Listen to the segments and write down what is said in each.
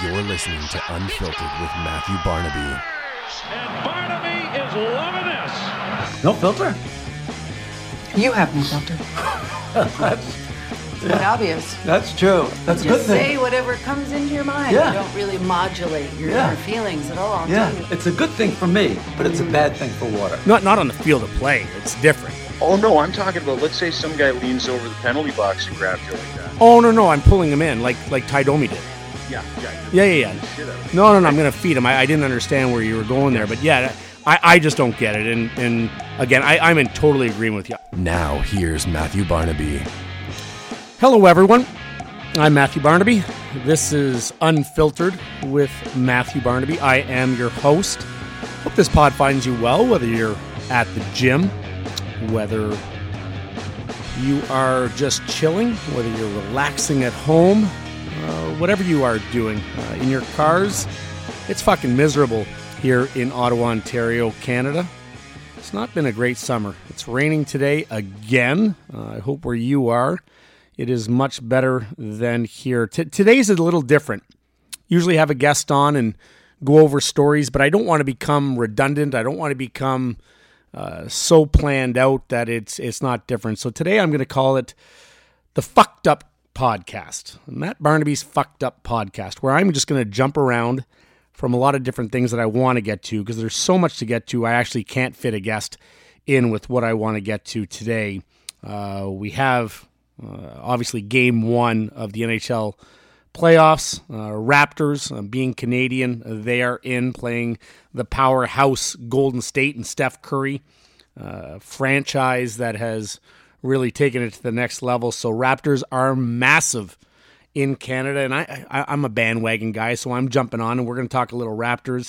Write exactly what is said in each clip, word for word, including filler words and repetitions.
You're listening to Unfiltered with Matthew Barnaby. And Barnaby is loving this. No filter? You have no filter. That's It's quite obvious. That's true. That's a good Just thing. say whatever comes into your mind. Yeah. You don't really modulate your, Yeah. your feelings at all. Yeah, do you? it's a good thing for me, but it's a bad thing for water. Not not on the field of play. It's different. Oh, no, I'm talking about, let's say some guy leans over the penalty box and grabs you like that. Oh no no, I'm pulling him in like like Ty Domi did. Yeah, yeah. Yeah yeah yeah. Shit out of it. No no no, I'm gonna feed him. I, I didn't understand where you were going there, but yeah, I, I just don't get it. And and again, I, I'm in totally agreement with you. Now, here's Matthew Barnaby. Hello everyone, I'm Matthew Barnaby. This is Unfiltered with Matthew Barnaby. I am your host. Hope this pod finds you well, whether you're at the gym, whether you are just chilling, whether you're relaxing at home, uh, whatever you are doing uh, in your cars. It's fucking miserable here in Ottawa, Ontario, Canada. It's not been a great summer. It's raining today again. Uh, I hope where you are, it is much better than here. T- today's a little different. Usually have a guest on and go over stories, but I don't want to become redundant. I don't want to become uh, so planned out that it's it's not different. So today I'm going to call it the Fucked Up Podcast. Matt Barnaby's Fucked Up Podcast, where I'm just going to jump around from a lot of different things that I want to get to, because there's so much to get to, I actually can't fit a guest in with what I want to get to today. Uh, we have, uh, obviously, game one of the N H L playoffs. Uh, Raptors, uh, being Canadian, they are in playing the powerhouse Golden State and Steph Curry, uh, franchise that has really taken it to the next level. So Raptors are massive in Canada, and I, I, I'm a bandwagon guy, so I'm jumping on, and we're going to talk a little Raptors.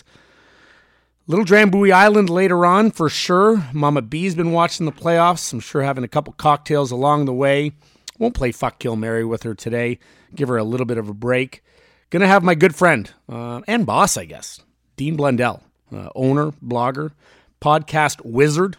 Little Drambuie Island later on, for sure. Mama B's been watching the playoffs. I'm sure having a couple cocktails along the way. Won't play Fuck, Kill, Marry with her today. Give her a little bit of a break. Going to have my good friend, uh, and boss, I guess, Dean Blundell, uh, owner, blogger, podcast wizard,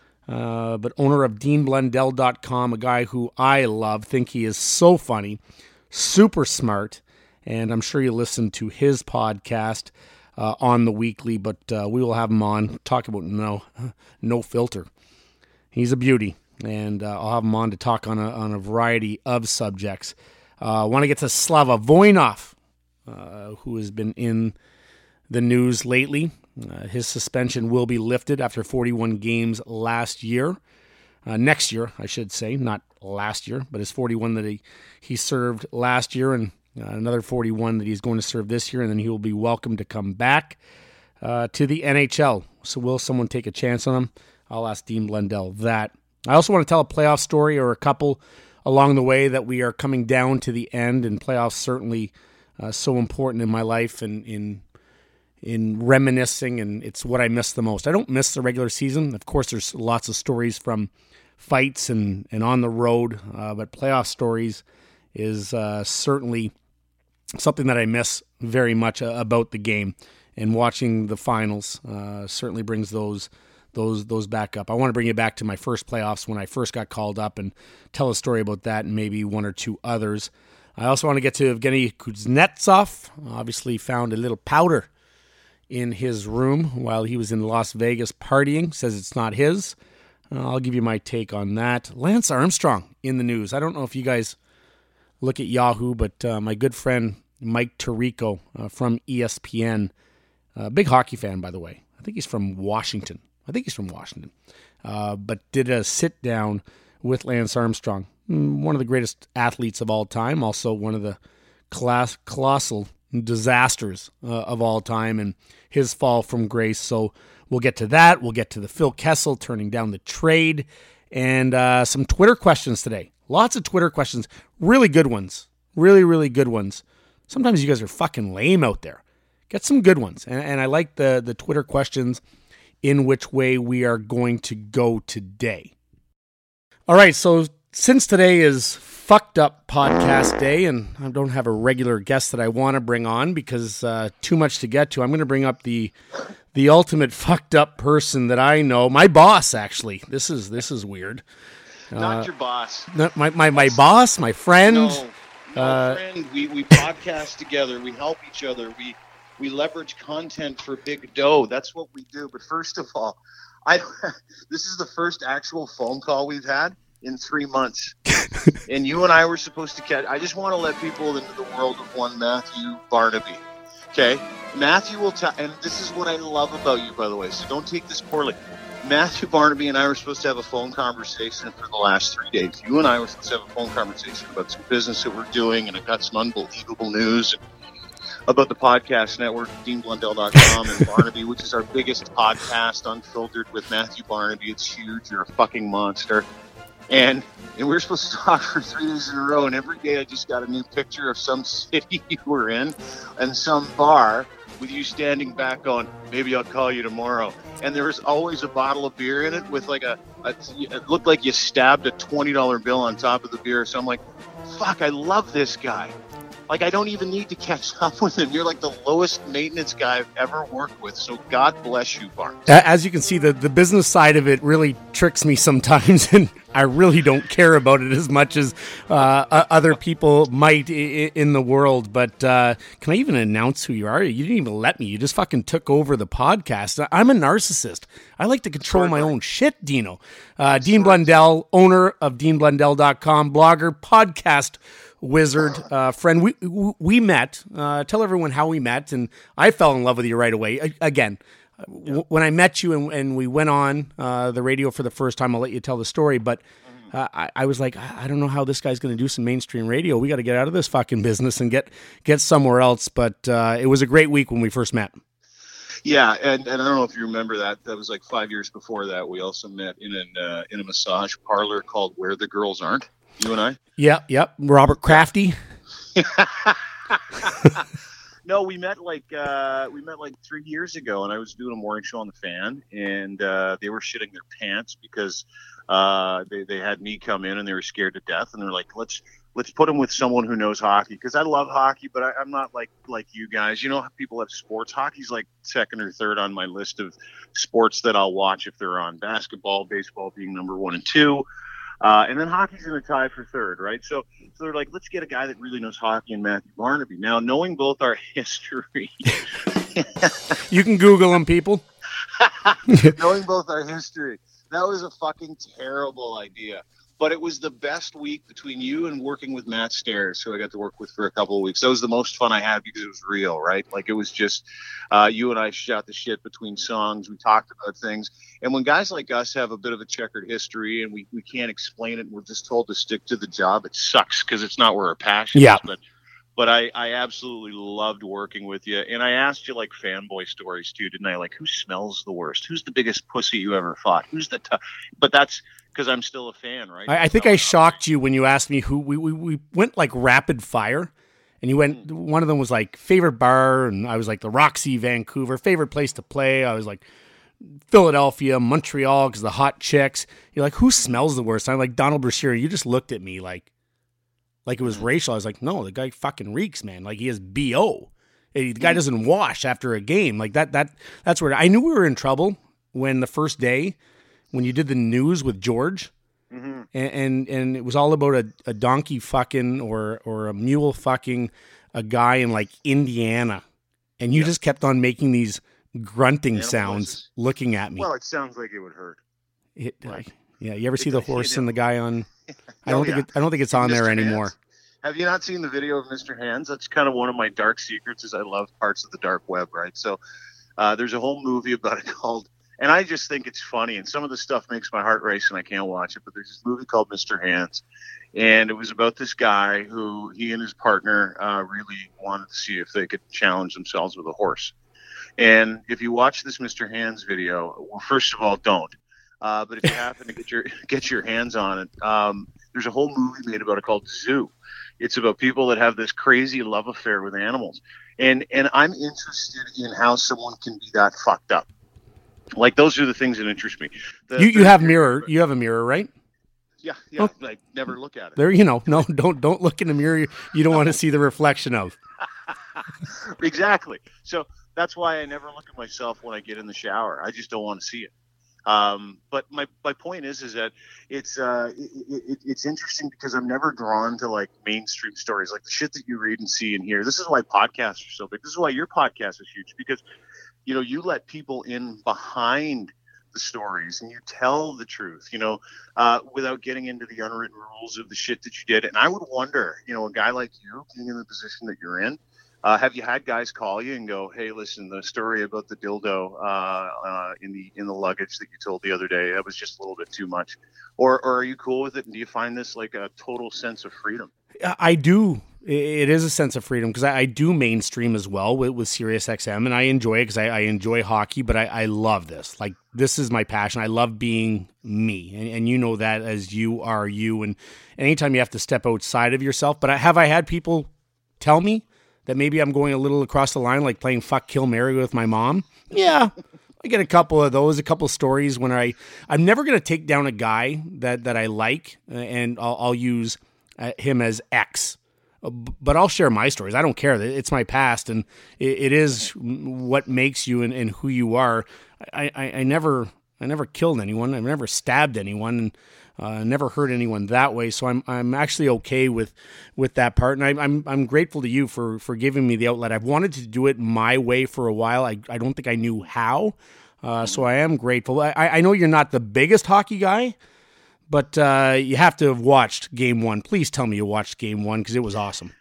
uh, but owner of dean blundell dot com, a guy who I love, think he is so funny, super smart, and I'm sure you listen to his podcast uh, on the weekly, but uh, we will have him on, talk about no no filter. He's a beauty, and uh, I'll have him on to talk on a, on a variety of subjects. I uh, want to get to Slava Voinov, uh, who has been in the news lately. Uh, his suspension will be lifted after forty-one games last year. Uh, next year, I should say, not last year, but his forty-one that he, he served last year, and uh, another forty-one that he's going to serve this year, and then he will be welcome to come back uh, to the N H L. So will someone take a chance on him? I'll ask Dean Blundell that. I also want to tell a playoff story, or a couple along the way, that we are coming down to the end, and playoffs certainly uh, so important in my life and in in reminiscing, and it's what I miss the most. I don't miss the regular season. Of course, there's lots of stories from fights and, and on the road, uh, but playoff stories is uh, certainly something that I miss very much uh, about the game, and watching the finals uh, certainly brings those those those back up. I want to bring you back to my first playoffs when I first got called up and tell a story about that and maybe one or two others. I also want to get to Evgeny Kuznetsov. Obviously found a little powder in his room while he was in Las Vegas partying. Says it's not his. Uh, I'll give you my take on that. Lance Armstrong in the news. I don't know if you guys look at Yahoo, but uh, my good friend Mike Tirico uh, from E S P N, uh, big hockey fan, by the way. I think he's from Washington. I think he's from Washington. Uh, but did a sit-down with Lance Armstrong, one of the greatest athletes of all time, also one of the class, colossal disasters uh, of all time, and his fall from grace. So we'll get to that. We'll get to the Phil Kessel turning down the trade, and uh, some Twitter questions today. Lots of Twitter questions. Really good ones. Really, really good ones. Sometimes you guys are fucking lame out there. Get some good ones. And, and I like the, the Twitter questions in which way we are going to go today. All right, so since today is Fucked Up Podcast Day, and I don't have a regular guest that I want to bring on because uh, too much to get to, I'm going to bring up the the ultimate fucked up person that I know. My boss, actually. This is this is weird. Not uh, your boss. Not my, my, my boss, my friend. No. Uh, friend. We we podcast together. We help each other. We we leverage content for big dough. That's what we do. But first of all, I this is the first actual phone call we've had in three months, and you and I were supposed to catch. I just want to let people into the world of one Matthew Barnaby. Okay, Matthew will tell, and this is what I love about you, by the way. So don't take this poorly. Matthew Barnaby and I were supposed to have a phone conversation for the last three days. You and I were supposed to have a phone conversation about some business that we're doing, and I got some unbelievable news about the podcast network, dean blundell dot com, and Barnaby, which is our biggest podcast, Unfiltered with Matthew Barnaby. It's huge. You're a fucking monster. And and we were supposed to talk for three days in a row, and every day I just got a new picture of some city you were in and some bar with you standing back on, maybe I'll call you tomorrow. And there was always a bottle of beer in it with like a, a it looked like you stabbed a twenty dollar bill on top of the beer. So I'm like, fuck, I love this guy. Like, I don't even need to catch up with him. You're like the lowest maintenance guy I've ever worked with. So God bless you, Barnes. As you can see, the, the business side of it really tricks me sometimes, and I really don't care about it as much as uh, other people might I- in the world. But uh, can I even announce who you are? You didn't even let me. You just fucking took over the podcast. I'm a narcissist. I like to control my own shit, Dino. Uh, Dean Blundell, owner of dean blundell dot com, blogger, podcast wizard, uh, friend. We we met. Uh, tell everyone how we met, and I fell in love with you right away. A- again, w- when I met you and, and we went on uh, the radio for the first time, I'll let you tell the story. But uh, I, I was like, I don't know how this guy's going to do some mainstream radio. We got to get out of this fucking business and get get somewhere else. But uh, it was a great week when we first met. Yeah, and, and I don't know if you remember that. That was like five years before that. We also met in an uh, in a massage parlor called Where the Girls Aren't. You and I? Yep, yep. Robert Crafty. No, we met like uh, we met like three years ago, and I was doing a morning show on the Fan, and uh, they were shitting their pants because uh, they they had me come in, and they were scared to death, and they're like, let's let's put them with someone who knows hockey, because I love hockey, but I, I'm not like like you guys. You know how people have sports. Hockey's like second or third on my list of sports that I'll watch if they're on. Basketball, baseball being number one and two. Uh, and then hockey's in a tie for third, right? So, so they're like, let's get a guy that really knows hockey in Matthew Barnaby. Now, knowing both our history, you can Google him, people. knowing both our history, that was a fucking terrible idea. But it was the best week between you and working with Matt Stairs, who I got to work with for a couple of weeks. That was the most fun I had because it was real, right? Like, it was just uh, you and I shot the shit between songs. We talked about things. And when guys like us have a bit of a checkered history and we, we can't explain it and we're just told to stick to the job, it sucks because it's not where our passion yeah. is. But but I, I absolutely loved working with you. And I asked you, like, fanboy stories, too, didn't I? Like, who smells the worst? Who's the biggest pussy you ever fought? Who's the tough? But that's because I'm still a fan, right? I, I think I shocked you when you asked me who we, we, we went like rapid fire, and you went, mm. one of them was like favorite bar, and I was like the Roxy Vancouver, favorite place to play. I was like Philadelphia, Montreal, because the hot chicks. You're like, who smells the worst? I'm like Donald Brashear. You just looked at me like, like it was racial. I was like, no, the guy fucking reeks, man. Like, he has B O. The guy doesn't wash after a game. Like that, that, that's where I knew we were in trouble when the first day, when you did the news with George, mm-hmm. and, and and it was all about a, a donkey fucking or or a mule fucking a guy in like Indiana, and you yeah. just kept on making these grunting Animal sounds, voices. Looking at me. Well, it sounds like it would hurt. It, like, I, yeah, you ever see the horse and the guy on? I don't oh, think yeah. it, I don't think it's on Mister there anymore. Hands. Have you not seen the video of Mister Hands? That's kind of one of my dark secrets. Is I love parts of the dark web, right? So uh, there's a whole movie about it called. And I just think it's funny, and some of the stuff makes my heart race, and I can't watch it. But there's this movie called Mister Hands, and it was about this guy who he and his partner uh, really wanted to see if they could challenge themselves with a horse. And if you watch this Mister Hands video, well, first of all, don't. Uh, but if you happen to get your get your hands on it, um, there's a whole movie made about it called Zoo. It's about people that have this crazy love affair with animals, and and I'm interested in how someone can be that fucked up. Like, those are the things that interest me. The, you you have mirror. You have a mirror, right? Yeah, yeah. Oh. Like, never look at it. There, you know, no, don't don't look in the mirror. You don't want to see the reflection of. Exactly. So that's why I never look at myself when I get in the shower. I just don't want to see it. Um, but my, my point is, is that it's, uh, it, it, it's interesting because I'm never drawn to like mainstream stories, like the shit that you read and see and hear. This is why podcasts are so big. This is why your podcast is huge, because, you know, you let people in behind the stories and you tell the truth, you know, uh, without getting into the unwritten rules of the shit that you did. And I would wonder, you know, a guy like you being in the position that you're in, Uh, have you had guys call you and go, "Hey, listen, the story about the dildo uh, uh, in the in the luggage that you told the other day, that was just a little bit too much," or, or are you cool with it? And do you find this like a total sense of freedom? I do. It is a sense of freedom because I, I do mainstream as well with, with Sirius X M, and I enjoy it because I, I enjoy hockey. But I, I love this. Like, this is my passion. I love being me, and, and you know that as you are you. And anytime you have to step outside of yourself, but I, have I had people tell me that maybe I'm going a little across the line, like playing fuck, kill, marry with my mom? Yeah, I get a couple of those, a couple of stories when I, I'm never going to take down a guy that, that I like, and I'll, I'll use uh, him as X. But I'll share my stories. I don't care. It's my past, and it, it is what makes you and, and who you are. I, I, I never I never killed anyone. I've never stabbed anyone, and uh, never hurt anyone that way. So I'm I'm actually okay with with that part, and I, I'm I'm grateful to you for for giving me the outlet. I've wanted to do it my way for a while. I I don't think I knew how, uh, so I am grateful. I I know you're not the biggest hockey guy, but uh, you have to have watched Game One. Please tell me you watched Game One because it was awesome.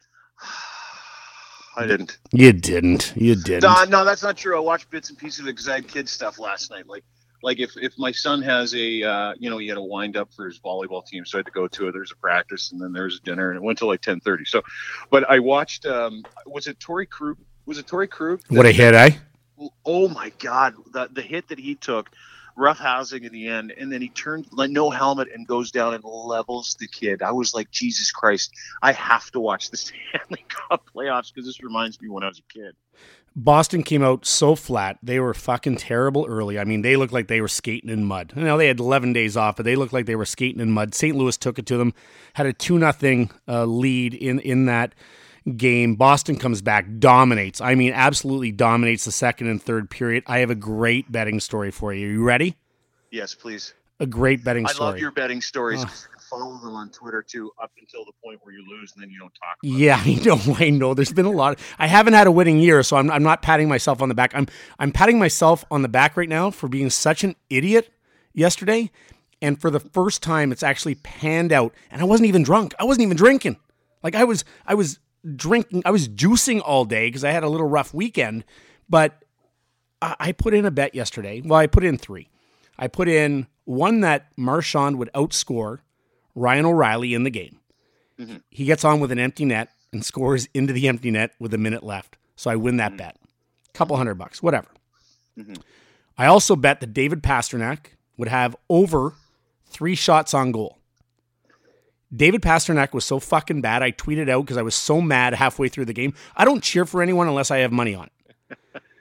I didn't. You didn't. You didn't. No, no, that's not true. I watched bits and pieces of it because I had kid stuff last night. Like, like if, if my son has a, uh, you know, he had a wind up for his volleyball team, so I had to go to it. There's a practice, and then there's a dinner, and it went till like ten thirty. So, but I watched. Um, was it Torrey Krug? Was it Torrey Krug? What a hit, eh? Oh my God, the the hit that he took. Rough housing in the end, and then he turned like no helmet and goes down and levels the kid. I was like, Jesus Christ, I have to watch the Stanley Cup playoffs because this reminds me when I was a kid. Boston came out so flat. They were fucking terrible early. I mean, they looked like they were skating in mud. You know, they had eleven days off, but they looked like they were skating in mud. Saint Louis took it to them, had a two nothing uh, lead in, in that game. Boston comes back, dominates. I mean, absolutely dominates the second and third period. I have a great betting story for you. Are you ready? Yes, please. A great betting I story. love your betting stories. Oh. You can follow them on Twitter too, up until the point where you lose, and then you don't talk about Yeah, it. I know. I know. There's been a lot. Of, I haven't had a winning year, so I'm I'm not patting myself on the back. I'm I'm patting myself on the back right now for being such an idiot yesterday, and for the first time, it's actually panned out. And I wasn't even drunk. I wasn't even drinking. Like I was. I was. drinking, I was juicing all day because I had a little rough weekend, but I, I put in a bet yesterday. Well, I put in three. I put in one that Marchand would outscore Ryan O'Reilly in the game. Mm-hmm. He gets on with an empty net and scores into the empty net with a minute left. So I win that mm-hmm. bet. Couple hundred bucks, whatever. Mm-hmm. I also bet that David Pastrnak would have over three shots on goal. David Pastrnak was so fucking bad, I tweeted out because I was so mad halfway through the game. I don't cheer for anyone unless I have money on it.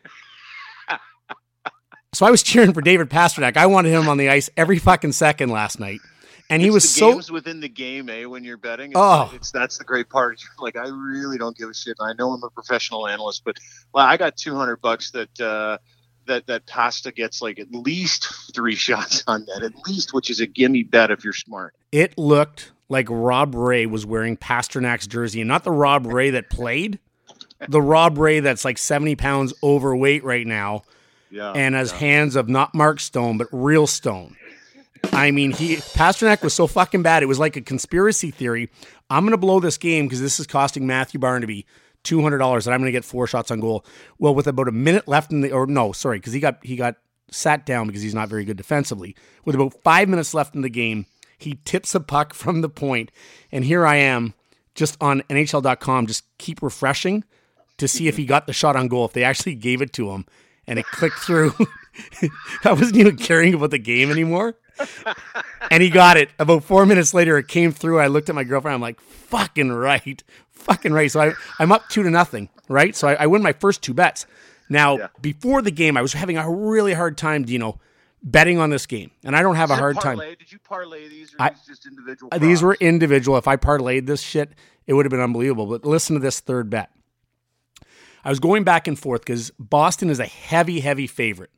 So I was cheering for David Pastrnak. I wanted him on the ice every fucking second last night. And he it's was the so... games within the game, eh, when you're betting. It's, oh. it's That's the great part. You're like, I really don't give a shit. I know I'm a professional analyst, but well, I got two hundred bucks that... Uh, that that Pasta gets like at least three shots on net, at least, which is a gimme bet if you're smart. It looked like Rob Ray was wearing Pasternak's jersey, and not the Rob Ray that played, the Rob Ray that's like seventy pounds overweight right now, yeah, and has yeah. hands of not Mark Stone, but real Stone. I mean, he Pastrnak was so fucking bad. It was like a conspiracy theory. I'm going to blow this game because this is costing Matthew Barnaby two hundred dollars, and I'm going to get four shots on goal. Well, with about a minute left in the, or no, sorry, because he got he got sat down because he's not very good defensively. With about five minutes left in the game, he tips a puck from the point, and here I am, just on N H L dot com, just keep refreshing to see if he got the shot on goal, if they actually gave it to him, and it clicked through. I wasn't even caring about the game anymore. And he got it. About four minutes later, it came through. I looked at my girlfriend. I'm like, fucking right. Fucking right. So I, I'm up two to nothing, right? So I, I win my first two bets. Now, yeah. Before the game, I was having a really hard time, Dino, betting on this game. And I don't have Is a hard parlay? time. Did you parlay these or I, these just individual props? These were individual. If I parlayed this shit, it would have been unbelievable. But listen to this third bet. I was going back and forth because Boston is a heavy, heavy favorite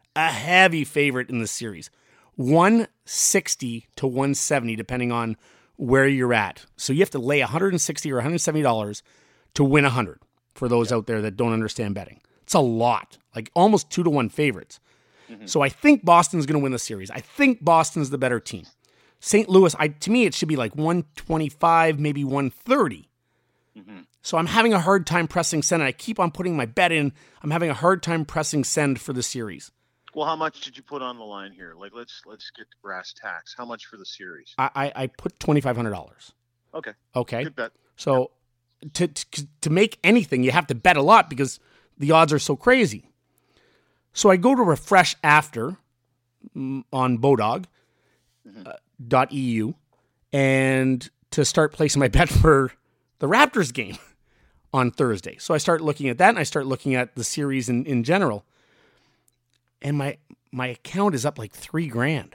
a heavy favorite in the series. one sixty to one seventy, depending on where you're at. So you have to lay one hundred sixty or one hundred seventy dollars to win one hundred for those out there that don't understand betting. It's a lot, like almost two to one favorites. Mm-hmm. So I think Boston's going to win the series. I think Boston's the better team. Saint Louis, I, to me, it should be like one twenty-five, maybe one thirty. Mm-hmm. So I'm having a hard time pressing send, and I keep on putting my bet in. I'm having a hard time pressing send for the series. Well, how much did you put on the line here? Like, let's let's get to brass tacks. How much for the series? I I, I put twenty-five hundred dollars. Okay. Okay. Good bet. So yep. to, to to make anything, you have to bet a lot because the odds are so crazy. So I go to refresh after mm, on Bodog mm-hmm. uh, dot E U and to start placing my bet for the Raptors game on Thursday. So I start looking at that, and I start looking at the series in, in general. And my my account is up like three grand.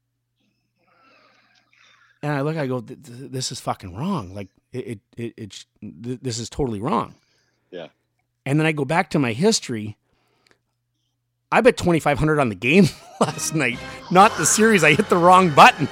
And I look, I go, this is fucking wrong. Like it, it, it, it, this is totally wrong. Yeah. And then I go back to my history. I bet twenty-five hundred on the game last night, not the series. I hit the wrong button.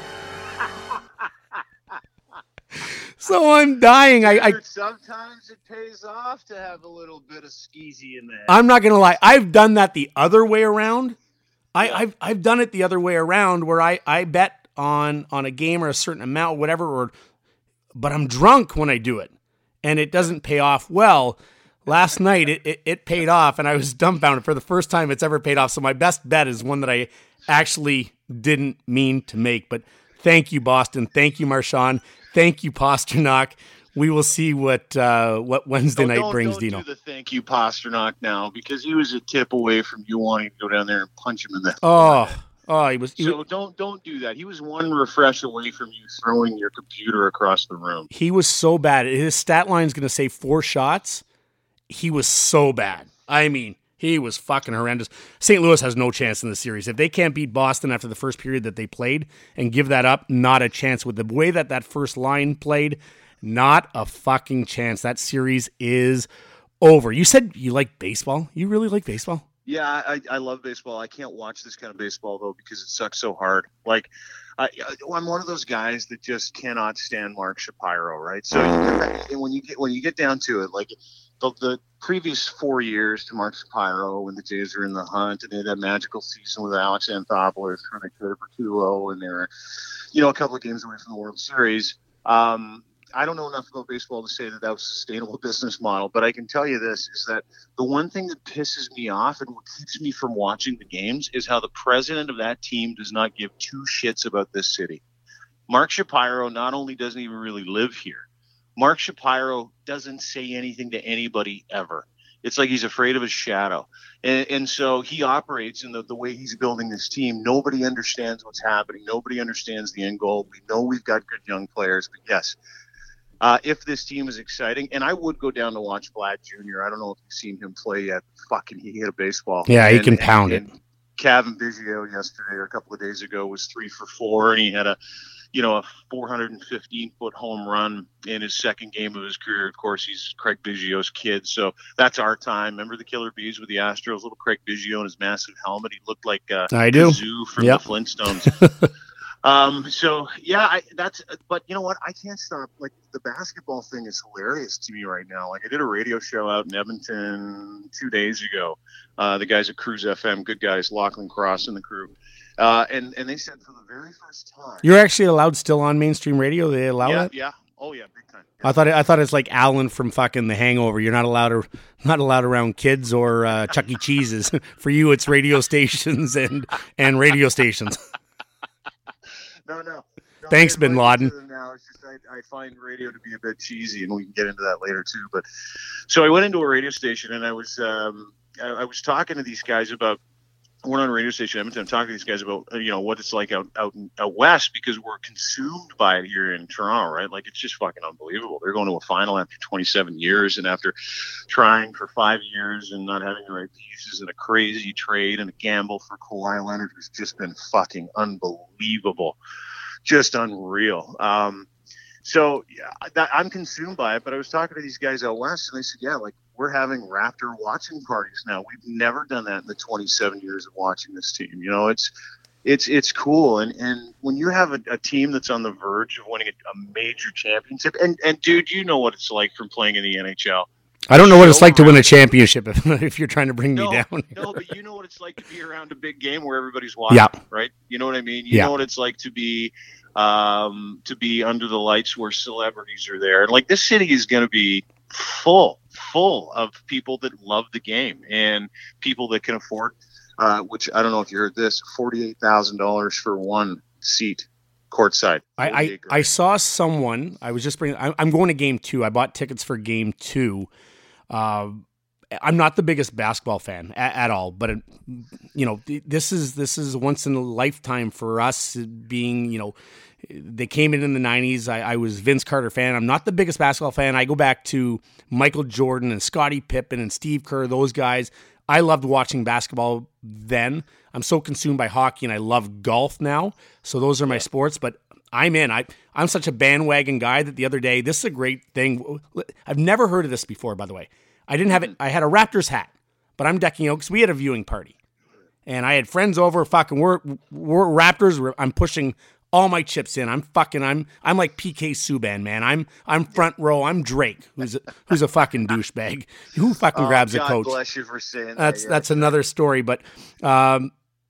So I'm dying. I, I sometimes it pays off to have a little bit of skeezy in there. I'm not gonna lie. I've done that the other way around. I, yeah. I've I've done it the other way around where I, I bet on on a game or a certain amount, whatever, or but I'm drunk when I do it, and it doesn't pay off well. Last night it, it it paid off, and I was dumbfounded for the first time it's ever paid off. So my best bet is one that I actually didn't mean to make. But thank you, Boston. Thank you, Marchand. Thank you, Pasternak. We will see what uh, what Wednesday no, night don't, brings, don't Dino. Do the thank you, Pasternak, now, because he was a tip away from you wanting to go down there and punch him in the Oh, oh, he was. He so was, don't don't do that. He was one refresh away from you throwing your computer across the room. He was so bad. His stat line is going to say four shots. He was so bad. I mean, he was fucking horrendous. Saint Louis has no chance in the series. If they can't beat Boston after the first period that they played and give that up, not a chance. With the way that that first line played, not a fucking chance. That series is over. You said you like baseball. You really like baseball? Yeah, I, I love baseball. I can't watch this kind of baseball, though, because it sucks so hard. Like, I, I'm one of those guys that just cannot stand Mark Shapiro, right? So you, when you get when you get down to it, like the, the previous four years to Mark Shapiro when the Jays were in the hunt, and they had that magical season with Alex Anthopoulos when they played for two oh, and they were, you know, a couple of games away from the World Series. Um, I don't know enough about baseball to say that that was a sustainable business model, but I can tell you this, is that the one thing that pisses me off and what keeps me from watching the games is how the president of that team does not give two shits about this city. Mark Shapiro not only doesn't even really live here, Mark Shapiro doesn't say anything to anybody ever. It's like he's afraid of his shadow. And, and so he operates in the, the way he's building this team. Nobody understands what's happening. Nobody understands the end goal. We know we've got good young players, but yes, Uh, if this team is exciting, and I would go down to watch Vlad Junior I don't know if you've seen him play yet. Fucking, he hit a baseball. Yeah, he and, can pound and, it. And Kevin Biggio yesterday or a couple of days ago was three for four, and he had a, you know, a four hundred fifteen foot home run in his second game of his career. Of course, he's Craig Biggio's kid, so that's our time. Remember the Killer Bees with the Astros? Little Craig Biggio in his massive helmet. He looked like uh, I do. Zoo from Yep. the Flintstones. Um, so yeah, I, that's, but you know what? I can't stop. Like, the basketball thing is hilarious to me right now. Like, I did a radio show out in Edmonton two days ago. Uh, the guys at Cruise F M, good guys, Lachlan Cross and the crew. Uh, and, and they said for the very first time. You're actually allowed still on mainstream radio. They allow yeah, that? Yeah. Oh yeah. Big time. Yeah. I thought it, I thought it's like Alan from fucking The Hangover. You're not allowed to, not allowed around kids or uh, Chuck E. Cheese's. For you, it's radio stations and, and radio stations. No, no. no Thanks, Bin Laden. Now it's just I, I find radio to be a bit cheesy, and we can get into that later too. But so I went into a radio station, and I was um, I, I was talking to these guys about. I went on a radio station in Edmonton. I'm talking to these guys about you know what it's like out out in, out west, because we're consumed by it here in Toronto, right? Like, it's just fucking unbelievable. They're going to a final after twenty-seven years, and after trying for five years and not having the right pieces, and a crazy trade and a gamble for Kawhi Leonard, who's just been fucking unbelievable, just unreal. Um, So yeah, that, I'm consumed by it. But I was talking to these guys out west, and they said, yeah, like we're having Raptor watching parties now. We've never done that in the twenty-seven years of watching this team. You know, it's it's it's cool. And and when you have a, a team that's on the verge of winning a, a major championship, and and dude, you know what it's like from playing in the N H L. I don't know what it's like to win a championship if, if you're trying to bring no, me down. Here. No, but you know what it's like to be around a big game where everybody's watching, yeah. right? You know what I mean? You yeah. know what it's like to be um, to be under the lights where celebrities are there. And like this city is going to be full, full of people that love the game and people that can afford, uh, which I don't know if you heard this, forty-eight thousand dollars for one seat. Courtside. I, I, I saw someone, I was just bringing, I, I'm going to game two. I bought tickets for game two. Uh, I'm not the biggest basketball fan at, at all, but it, you know, this is, this is once in a lifetime for us being, you know, they came in in the nineties. I, I was Vince Carter fan. I'm not the biggest basketball fan. I go back to Michael Jordan and Scottie Pippen and Steve Kerr, those guys. I loved watching basketball then. I'm so consumed by hockey, and I love golf now. So those are my sports, but I'm in. I, I'm such a bandwagon guy that the other day, this is a great thing. I've never heard of this before, by the way. I didn't have it. I had a Raptors hat, but I'm decking out because we had a viewing party. And I had friends over, fucking, we're, we're Raptors. We're, I'm pushing all my chips in. I'm fucking, I'm I'm like P K Subban, man. I'm I'm front row. I'm Drake, who's a, who's a fucking douchebag. Who fucking oh, grabs God a coach? Bless you for saying that. That's yeah. that's another story. But um,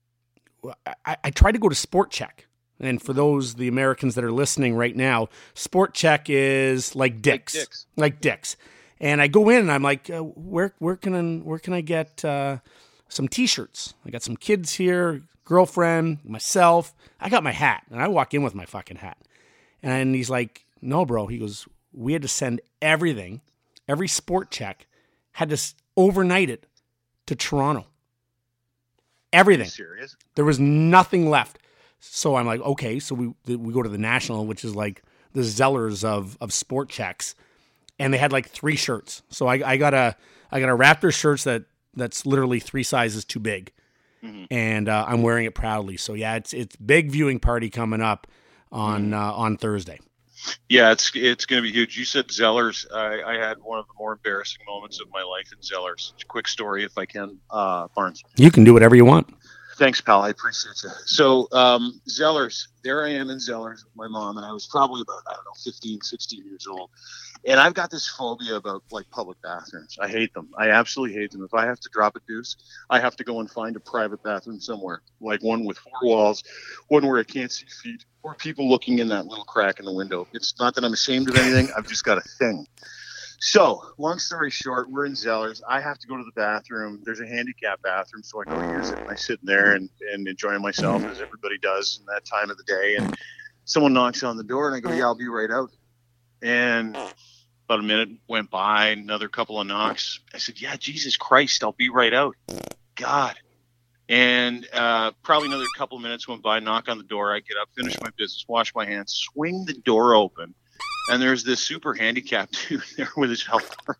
I, I tried to go to Sport Check. And for those, the Americans that are listening right now, Sport Check is like Dick's. Like Dick's. Like Dick's. And I go in and I'm like, uh, where where can I, where can I get uh, some T-shirts? I got some kids here, girlfriend, myself. I got my hat. And I walk in with my fucking hat. And he's like, no, bro. He goes, we had to send everything, every Sport Check, had to overnight it to Toronto. Everything. Are you serious? There was nothing left. So I'm like, okay, so we we go to the National, which is like the Zellers of of Sport Checks, and they had like three shirts. So I, I got a I got a Raptor shirts that that's literally three sizes too big, mm-hmm. and uh, I'm wearing it proudly. So yeah, it's it's big viewing party coming up on mm-hmm. uh, on Thursday. Yeah, it's it's going to be huge. You said Zellers. I, I had one of the more embarrassing moments of my life in Zellers. Quick story, if I can, uh, Barnes. You can do whatever you want. Thanks, pal. I appreciate you. So, um, Zellers, there I am in Zellers with my mom, and I was probably about, I don't know, fifteen, sixteen years old. And I've got this phobia about, like, public bathrooms. I hate them. I absolutely hate them. If I have to drop a deuce, I have to go and find a private bathroom somewhere, like one with four walls, one where I can't see feet, or people looking in that little crack in the window. It's not that I'm ashamed of anything. I've just got a thing. So, long story short, we're in Zellers. I have to go to the bathroom. There's a handicap bathroom, so I go use it. And I sit in there and, and enjoying myself, as everybody does in that time of the day. And someone knocks on the door, and I go, yeah, I'll be right out. And about a minute went by, another couple of knocks. I said, yeah, Jesus Christ, I'll be right out. God. And uh, probably another couple of minutes went by, knock on the door. I get up, finish my business, wash my hands, swing the door open. And there's this super handicapped dude there with his helper.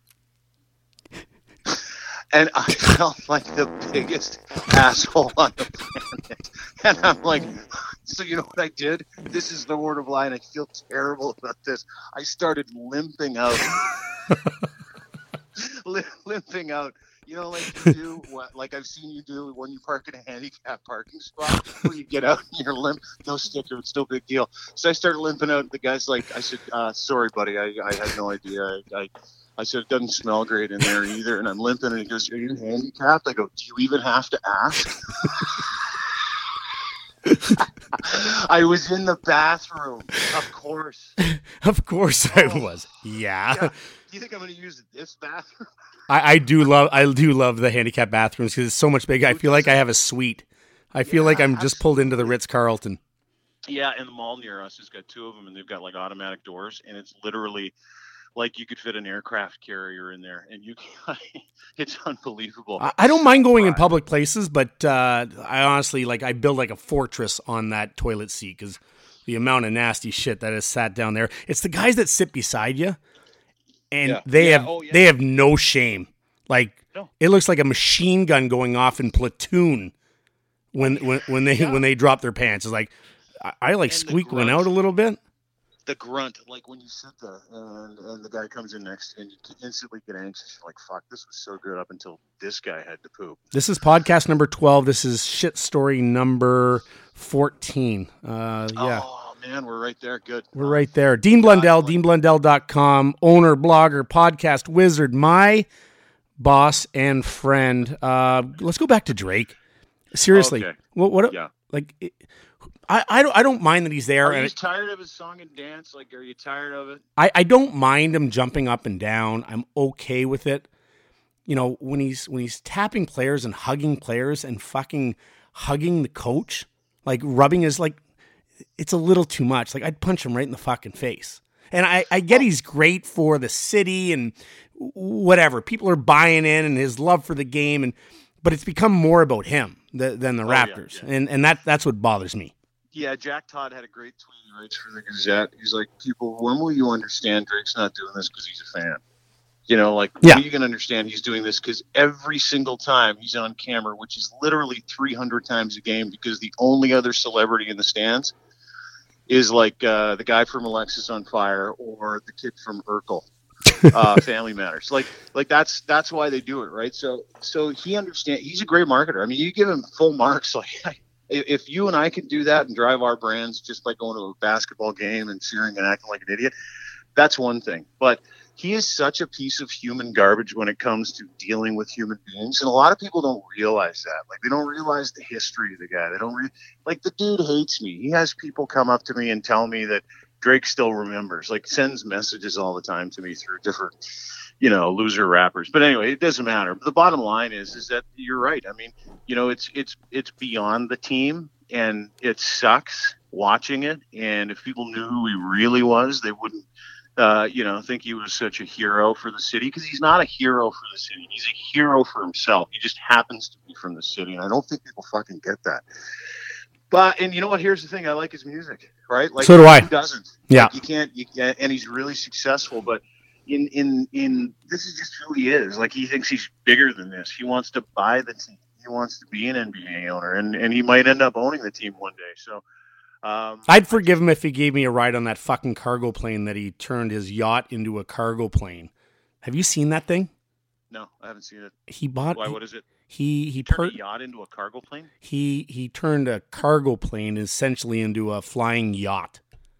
And I felt like the biggest asshole on the planet. And I'm like, so you know what I did? This is the word of lie, and I feel terrible about this. I started limping out. limping out. You know, like you do, what, like I've seen you do when you park in a handicapped parking spot, where you get out and you're limp, no sticker, it's no big deal. So I started limping out. The guy's like, I said, uh, sorry, buddy, I, I had no idea. I, I, I said, it doesn't smell great in there either. And I'm limping, and he goes, are you handicapped? I go, do you even have to ask? I was in the bathroom, of course. Of course I was. Yeah. yeah. Do you think I'm going to use this bathroom? I, I do love I do love the handicap bathrooms because it's so much bigger. I feel like I have a suite. I feel yeah, like I'm just pulled into the Ritz-Carlton. Yeah, and the mall near us has got two of them, and they've got like automatic doors, and it's literally like you could fit an aircraft carrier in there, and you can, it's unbelievable. I, I don't mind going in public places, but uh, I honestly like I build like a fortress on that toilet seat because the amount of nasty shit that is sat down there. It's the guys that sit beside you. And yeah. they yeah. have oh, yeah. they have no shame. Like no. It looks like a machine gun going off in Platoon when when, when they yeah. when they drop their pants. It's like I, I like and squeak one out a little bit. the grunt, like when you sit there and, and the guy comes in next and you instantly get anxious. You're like, fuck, this was so good up until this guy had to poop. This is podcast number twelve. This is shit story number fourteen. Uh, yeah. Oh, man, we're right there. Good. We're right there. Dean Blundell, dean blundell dot com, owner, blogger, podcast wizard, my boss and friend. Uh, let's go back to Drake. Seriously. Okay. What, what, Yeah. like, it, I, I don't I don't mind that he's there. Are you and tired of his song and dance? Like, are you tired of it? I, I don't mind him jumping up and down. I'm okay with it. You know, when he's when he's tapping players and hugging players and fucking hugging the coach, like rubbing his, like, it's a little too much. Like, I'd punch him right in the fucking face. And I, I get he's great for the city and whatever. People are buying in and his love for the game, and but it's become more about him than, than the Oh, yeah, Raptors. yeah. And and that that's what bothers me. Yeah, Jack Todd had a great tweet he writes for the Gazette. He's like, people, when will you understand Drake's not doing this because he's a fan? You know, like, Yeah. when are you going to understand he's doing this? Because every single time he's on camera, which is literally three hundred times a game, because the only other celebrity in the stands is like uh, the guy from Alexis on Fire or the kid from Urkel. uh, Family Matters. Like, like that's that's why they do it, right? So, so he understands. He's a great marketer. I mean, you give him full marks. Like, if you and I can do that and drive our brands just by going to a basketball game and cheering and acting like an idiot, that's one thing. But he is such a piece of human garbage when it comes to dealing with human beings, and a lot of people don't realize that. Like, they don't realize the history of the guy. They don't re- like the dude hates me. He has people come up to me and tell me that Drake still remembers, like, sends messages all the time to me through different, you know, loser rappers. But anyway, it doesn't matter. But the bottom line is, is that you're right. I mean, you know, it's, it's, it's beyond the team, and it sucks watching it. And if people knew who he really was, they wouldn't, uh, you know, think he was such a hero for the city, because he's not a hero for the city. He's a hero for himself. He just happens to be from the city. And I don't think people fucking get that. But, and you know what? Here's the thing. I like his music, right? Like, So do I. Who doesn't? Yeah. Like, you can't, you can't, and he's really successful, but in, in, in, this is just who he is. Like, he thinks he's bigger than this. He wants to buy the team. He wants to be an N B A owner, and, and he might end up owning the team one day. So, um, I'd forgive him if he gave me a ride on that fucking cargo plane that he turned his yacht into a cargo plane. Have you seen that thing? no, I haven't seen it. He bought. Why? What is it? He he Turn per- a yacht into a cargo plane? he he turned a cargo plane essentially into a flying yacht,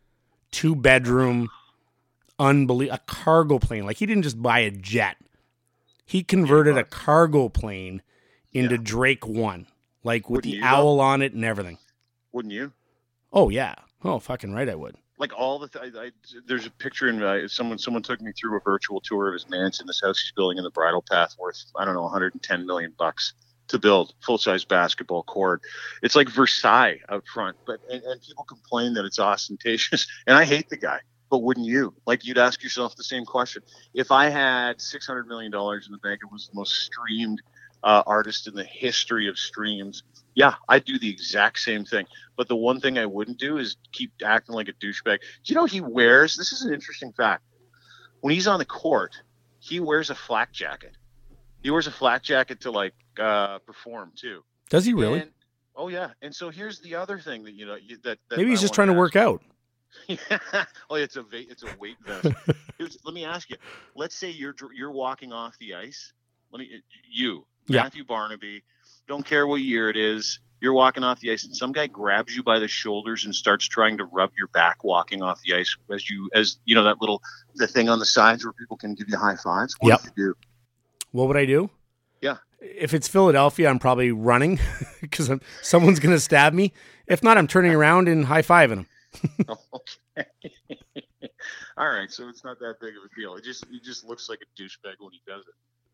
two bedroom, unbelievable, a cargo plane. Like, he didn't just buy a jet. He converted a cargo plane into Yeah. Drake One, like with Wouldn't the you, though? owl on it and everything. Wouldn't you? Oh yeah. Oh fucking right, I would. Like, all the, th- I, I, there's a picture in, uh, someone, someone took me through a virtual tour of his mansion, this house he's building in the Bridle Path, worth, I don't know, one hundred ten million bucks to build, full-size basketball court. It's like Versailles out front, but, and, and people complain that it's ostentatious, and I hate the guy, but wouldn't you? Like, you'd ask yourself the same question. If I had six hundred million dollars in the bank and was the most streamed uh, artist in the history of streams, yeah, I'd do the exact same thing. But the one thing I wouldn't do is keep acting like a douchebag. Do you know he wears, this is an interesting fact, when he's on the court, he wears a flak jacket. He wears a flak jacket to, like, uh, perform, too. Does he really? And, oh, yeah. And so here's the other thing that, you know, you- that, that Maybe he's I just trying to wanna work out. ask. oh, it's a va- it's a weight vest. Here's, let me ask you. Let's say you're dr- you're walking off the ice. Let me you, Yeah. Matthew Barnaby. Don't care what year it is. You're walking off the ice, and some guy grabs you by the shoulders and starts trying to rub your back walking off the ice as you as you know that little the thing on the sides where people can give you high fives. What Yep. do you do? What would I do? Yeah. If it's Philadelphia, I'm probably running because someone's going to stab me. If not, I'm turning around and high-fiving them. Oh, okay. All right, so it's not that big of a deal. It just he just looks like a douchebag when he does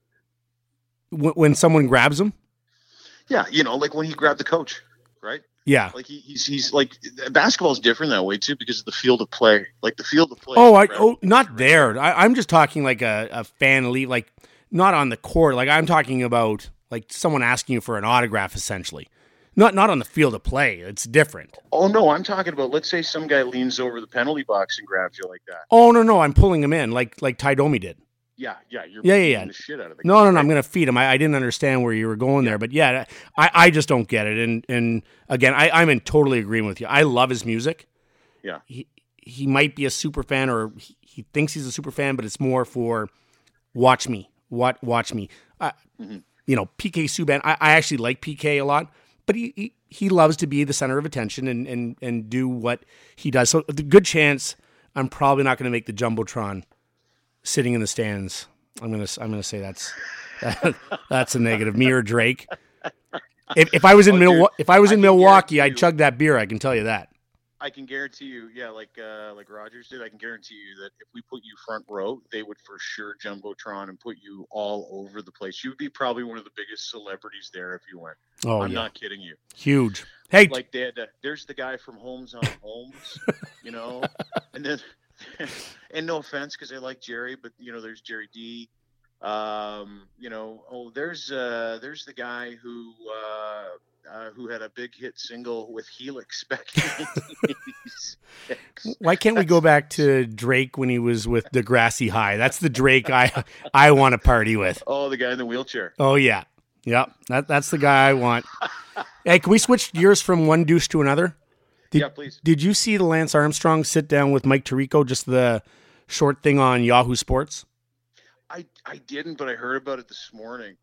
it. When, when someone grabs them? Yeah, you know, like when he grabbed the coach, right? Yeah. Like he, he's he's like basketball is different that way too because of the field of play. Like the field of play. Oh, I, is oh, not there. I, I'm just talking like a, a fan elite, like not on the court. Like I'm talking about like someone asking you for an autograph, essentially. Not not on the field of play. It's different. Oh no, I'm talking about. Let's say some guy leans over the penalty box and grabs you like that. Oh no no, I'm pulling him in like like Ty Domi did. Yeah, yeah, you're Yeah, yeah, beating yeah. the shit out of the No, guy, no, no. right? I'm going to feed him. I, I didn't understand where you were going there, but yeah, I, I just don't get it. And and again, I, I'm in totally agreement with you. I love his music. Yeah. He he might be a super fan, or he, he thinks he's a super fan, but it's more for watch me, what watch me. Uh, mm-hmm. You know, P K Subban. I, I actually like P K a lot, but he, he he loves to be the center of attention and and and do what he does. So the good chance I'm probably not going to make the jumbotron sitting in the stands. I'm gonna I'm gonna say that's that, that's a negative. Me or Drake. If if I was in Oh, Mil- dude, if I was I in can Milwaukee, guarantee I'd you- chug that beer. I can tell you that. I can guarantee you, yeah, like uh, like Rogers did. I can guarantee you that if we put you front row, they would for sure jumbotron and put you all over the place. You'd be probably one of the biggest celebrities there if you went. Oh I'm yeah, not kidding you. huge. Hey, Like they had, uh, there's the guy from Holmes on Holmes, you know, and then and no offense because I like Jerry, but you know, there's Jerry D. Um, you know, oh, there's uh, there's the guy who. Uh, Uh, who had a big hit single with Helix back in nineteen eighty-six. why can't we go back to Drake when he was with Degrassi High? That's the Drake I I want to party with. Oh, the guy in the wheelchair. Oh yeah, yep. That that's the guy I want. Hey, can we switch gears from one douche to another? Did, Yeah, please. Did you see the Lance Armstrong sit down with Mike Tirico? Just the short thing on Yahoo Sports. I I didn't, but I heard about it this morning,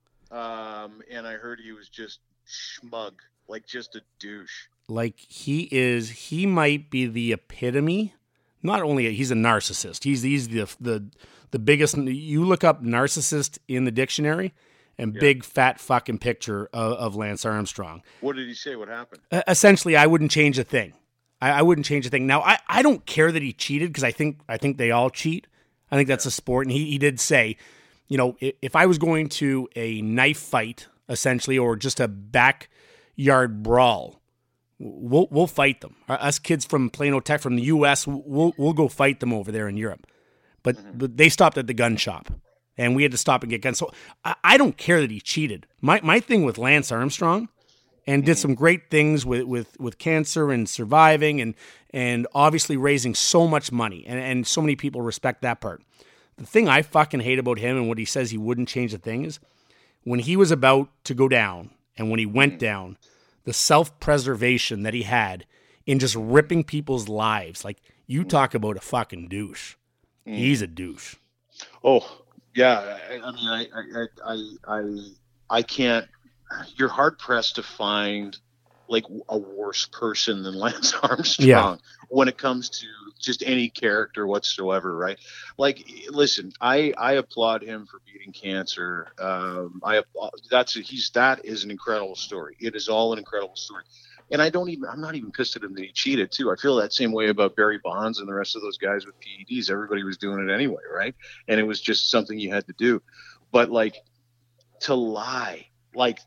um, and I heard he was just schmug, like just a douche. Like he is, he might be the epitome. Not only a, he's a narcissist. He's he's the the the biggest. You look up narcissist in the dictionary, and Yeah. big fat fucking picture of, of Lance Armstrong. What did he say? What happened? Uh, essentially, I wouldn't change a thing. I, I wouldn't change a thing. Now, I, I don't care that he cheated because I think I think they all cheat. I think that's a sport, and he he did say, you know, if, if I was going to a knife fight, essentially, or just a backyard brawl, we'll we'll fight them. Us kids from Plano Tech, from the U S, we'll we'll go fight them over there in Europe. But, mm-hmm. but they stopped at the gun shop, and we had to stop and get guns. So I, I don't care that he cheated. My my thing with Lance Armstrong, and did some great things with, with, with cancer and surviving, and and obviously raising so much money, and, and so many people respect that part. The thing I fucking hate about him and what he says he wouldn't change the thing is, when he was about to go down and when he went down, the self-preservation that he had in just ripping people's lives. Like, you talk about a fucking douche. Mm. He's a douche. Oh, yeah. I, I mean, I, I, I, I, I can't, you're hard pressed to find like a worse person than Lance Armstrong yeah. when it comes to just any character whatsoever, right? Like, listen, I, I applaud him for beating cancer. Um, I that's a, he's that is an incredible story. It is all an incredible story, and I don't even I'm not even pissed at him that he cheated too. I feel that same way about Barry Bonds and the rest of those guys with P E Ds. Everybody was doing it anyway, right? And it was just something you had to do. But like, to lie. Like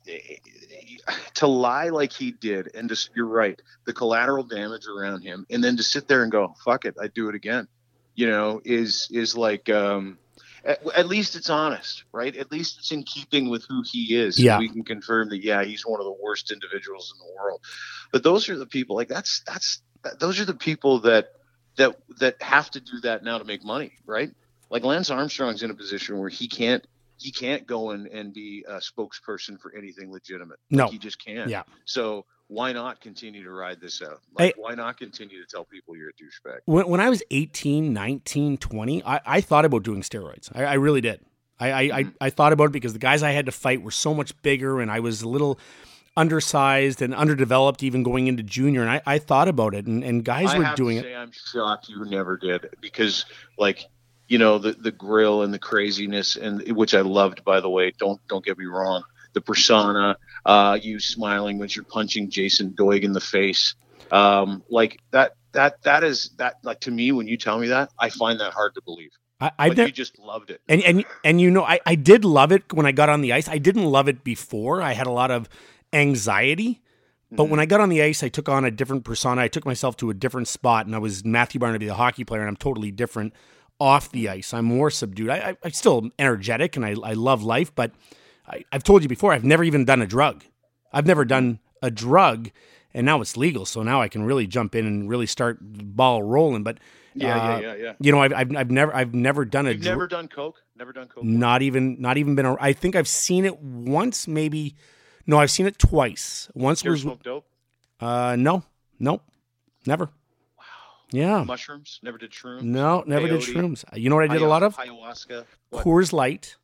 to lie like he did, and just, you're right, the collateral damage around him, and then to sit there and go, fuck it, I'd do it again, you know, is is like, um, at, at least it's honest, right? At least it's in keeping with who he is. Yeah. We can confirm that, yeah, he's one of the worst individuals in the world. But those are the people, like, that's, that's, those are the people that, that, that have to do that now to make money, right? Like, Lance Armstrong's in a position where he can't, he can't go and, and be a spokesperson for anything legitimate. No. Like, he just can't. Yeah. So why not continue to ride this out? Like, Hey, why not continue to tell people you're a douchebag? When, when I was eighteen, nineteen, twenty, I, I thought about doing steroids. I, I really did. I, I, mm-hmm. I, I thought about it because the guys I had to fight were so much bigger, and I was a little undersized and underdeveloped even going into junior. And I, I thought about it, and, and guys I were have doing to say it. I'm shocked you never did, because, like, you know, the, the grill and the craziness, and which I loved, by the way, don't, don't get me wrong. The persona, uh, you smiling when you're punching Jason Doig in the face. Um, like that, that, that is that, like, to me, when you tell me that, I find that hard to believe. I, I But did, you just loved it. and, and, and you know, I, I did love it when I got on the ice. I didn't love it before. I had a lot of anxiety. But when I got on the ice, I took on a different persona. I took myself to a different spot, and I was Matthew Barnaby, the hockey player, and I'm totally different off the ice. I'm more subdued. I, I, I'm still energetic, and I, I love life, but I, I've told you before, I've never even done a drug. I've never done a drug, and now it's legal, so now I can really jump in and really start ball rolling. But Yeah, uh, yeah, yeah, yeah. you know, I've, I've I've never I've never done a You've dr- never done coke? Never done coke? not even not even been. A, I think I've seen it once, maybe. No, I've seen it twice. Once You ever was smoked dope? uh no, no, never. Yeah. Mushrooms? Never did shrooms? No, never Peyote? did shrooms. You know what I did a Ayahu- lot of? Ayahuasca? What? Coors Light.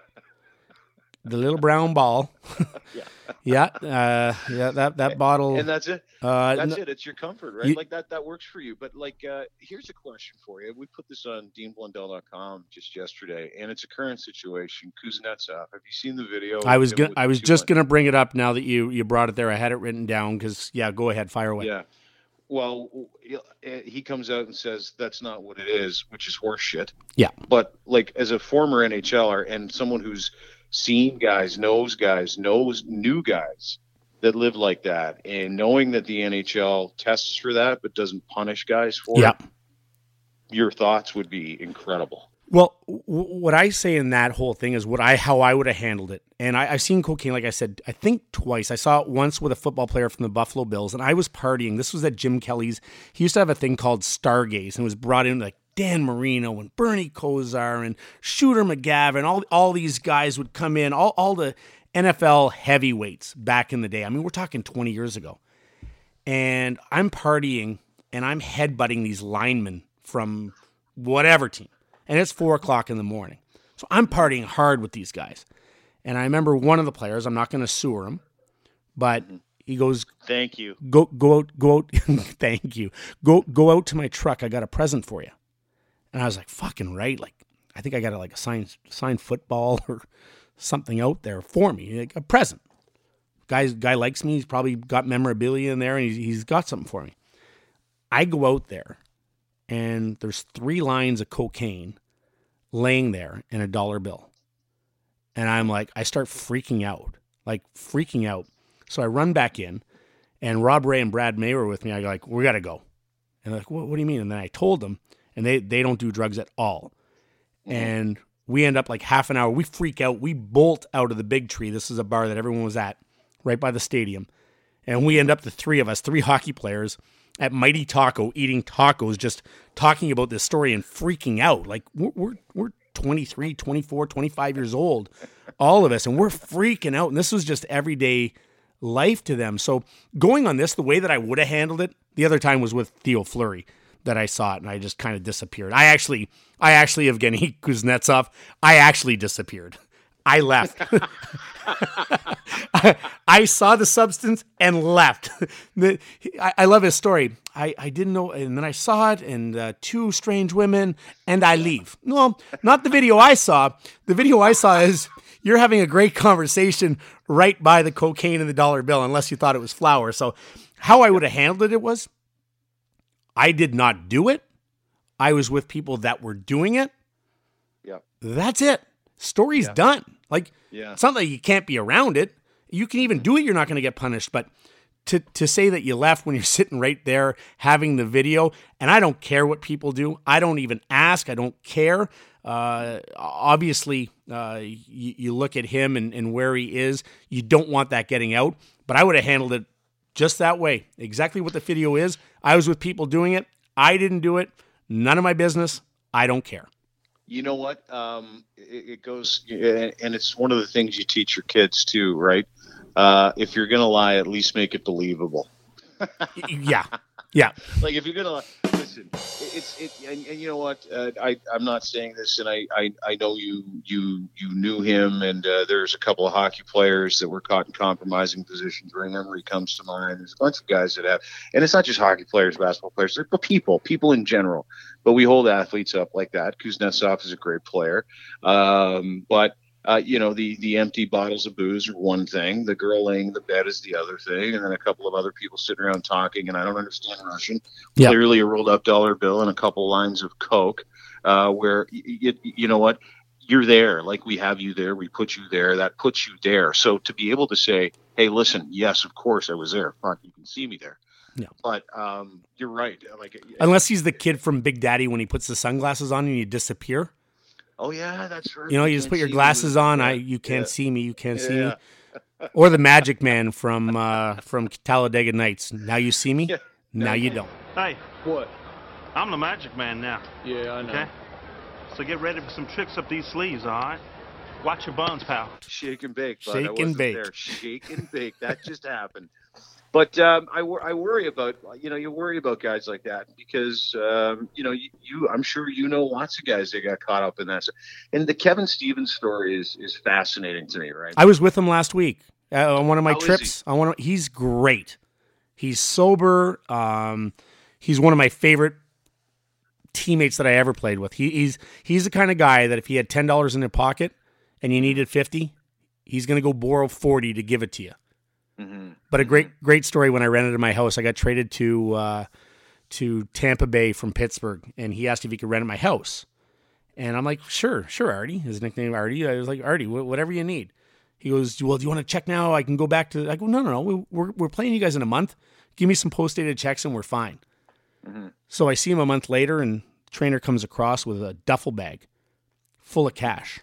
The little brown ball. yeah. Uh, yeah, that, that bottle. And that's it. uh, That's n- it. It's your comfort, right? You- like that, that works for you. But like, uh, here's a question for you. We put this on dean blundell dot com just yesterday, and it's a current situation. Kuznetsov. Have you seen the video? I was of him gonna, with I the was two just line- going to bring it up now that you, you brought it there. I had it written down because, yeah, go ahead, fire away. Yeah. Well, he comes out and says that's not what it is, which is horseshit. Yeah. But like, as a former N H L er and someone who's seen guys, knows guys, knows new guys that live like that, and knowing that the N H L tests for that but doesn't punish guys for Yeah. it, your thoughts would be incredible. Well, w- what I say in that whole thing is what I how I would have handled it. And I, I've seen cocaine, like I said, I think twice. I saw it once with a football player from the Buffalo Bills, and I was partying. This was at Jim Kelly's. He used to have a thing called Stargaze, and it was brought in like Dan Marino and Bernie Kosar and Shooter McGavin. All all these guys would come in, all, all the N F L heavyweights back in the day. I mean, we're talking twenty years ago. And I'm partying, and I'm headbutting these linemen from whatever team. And it's four o'clock in the morning. So I'm partying hard with these guys. And I remember one of the players, I'm not going to sewer him, but he goes, Thank you. go go out, go out, thank you. Go go out to my truck. I got a present for you. And I was like, fucking right. Like, I think I got a, like a signed, signed football or something out there for me, like a present. Guy, guy likes me. He's probably got memorabilia in there, and he's, he's got something for me. I go out there, and there's three lines of cocaine laying there in a dollar bill. And I'm like, I start freaking out, like freaking out. So I run back in, and Rob Ray and Brad May were with me. I go like, we got to go. And they're like, what, what do you mean? And then I told them, and they, they don't do drugs at all. And we end up like half an hour. We freak out. We bolt out of the Big Tree. This is a bar that everyone was at right by the stadium. And we end up, the three of us, three hockey players, at Mighty Taco eating tacos, just talking about this story and freaking out. Like we're, we're, we're twenty-three, twenty-four, twenty-five years old, all of us, and we're freaking out. And this was just everyday life to them. So going on this, the way that I would have handled it, the other time was with Theo Fleury that I saw it, and I just kind of disappeared. I actually, I actually, Evgeny Kuznetsov, I actually disappeared. I left. I, I saw the substance and left. The, I, I love his story. I, I didn't know, and then I saw it, and uh, two strange women, and I leave. Well, not the video I saw. The video I saw is you're having a great conversation right by the cocaine and the dollar bill, unless you thought it was flour. So how I would have handled it was, I did not do it. I was with people that were doing it. Yeah. That's it. Story's Yeah. done. Like, Yeah. it's not like you can't be around it. You can even do it. You're not going to get punished. But to, to say that you left when you're sitting right there having the video, and I don't care what people do. I don't even ask. I don't care. Uh, obviously, uh, you, you look at him and, and where he is. You don't want that getting out. But I would have handled it just that way. Exactly what the video is. I was with people doing it. I didn't do it. None of my business. I don't care. You know what? Um, it, it goes, and it's one of the things you teach your kids too, right? Uh, if you're going to lie, at least make it believable. Yeah. Yeah. Like if you're going to listen, it's it, and, and you know what? Uh, I I'm not saying this, and I, I, I know you you you knew him, and uh, there's a couple of hockey players that were caught in compromising positions. Ray Memory comes to mind. There's a bunch of guys that have, and it's not just hockey players, basketball players, they're people, people in general. But we hold athletes up like that. Kuznetsov is a great player, um, but. Uh, you know, the, the empty bottles of booze are one thing. The girl laying in the bed is the other thing. And then a couple of other people sitting around talking, and I don't understand Russian. Yeah. Clearly a rolled up dollar bill and a couple lines of Coke, uh, where, y- y- you know what, you're there. Like we have you there. We put you there. That puts you there. So to be able to say, hey, listen, yes, of course I was there. Fuck, you can see me there. Yeah. But um, you're right. Like, Unless he's the kid from Big Daddy when he puts the sunglasses on and you disappear. oh, yeah, that's right. You know, you just can't put your see glasses me. on. Yeah. I you can't Yeah. see me. You can't see Yeah. me. Or the Magic Man from uh, from Talladega Nights. Now you see me. Yeah. Now you don't. Hey, What? I'm the Magic Man now, Yeah, I know. okay? So get ready for some tricks up these sleeves, all right? Watch your buns, pal. Shake and bake, bud. I Shake and wasn't bake. There. Shake and bake. That just happened. But um, I, wor- I worry about, you know, you worry about guys like that because, um, you know, you, you, I'm sure you know lots of guys that got caught up in that. And the Kevin Stevens story is is fascinating to me, right? I was with him last week uh, on one of my How is trips. On one of, he's great. He's sober. Um, he's one of my favorite teammates that I ever played with. He, he's he's the kind of guy that if he had ten dollars in his pocket and you needed fifty, he's going to go borrow forty to give it to you. Mm-hmm. But a great great story when I rented my house. I got traded to uh, to Tampa Bay from Pittsburgh, and he asked if he could rent my house. And I'm like, sure, sure, Artie. His nickname Artie. I was like, Artie, wh- whatever you need. He goes, well, do you want to check now? I can go back to. I go, no, no, no. We, we're we're playing you guys in a month. Give me some post dated checks, and we're fine. Mm-hmm. So I see him a month later, and the trainer comes across with a duffel bag full of cash.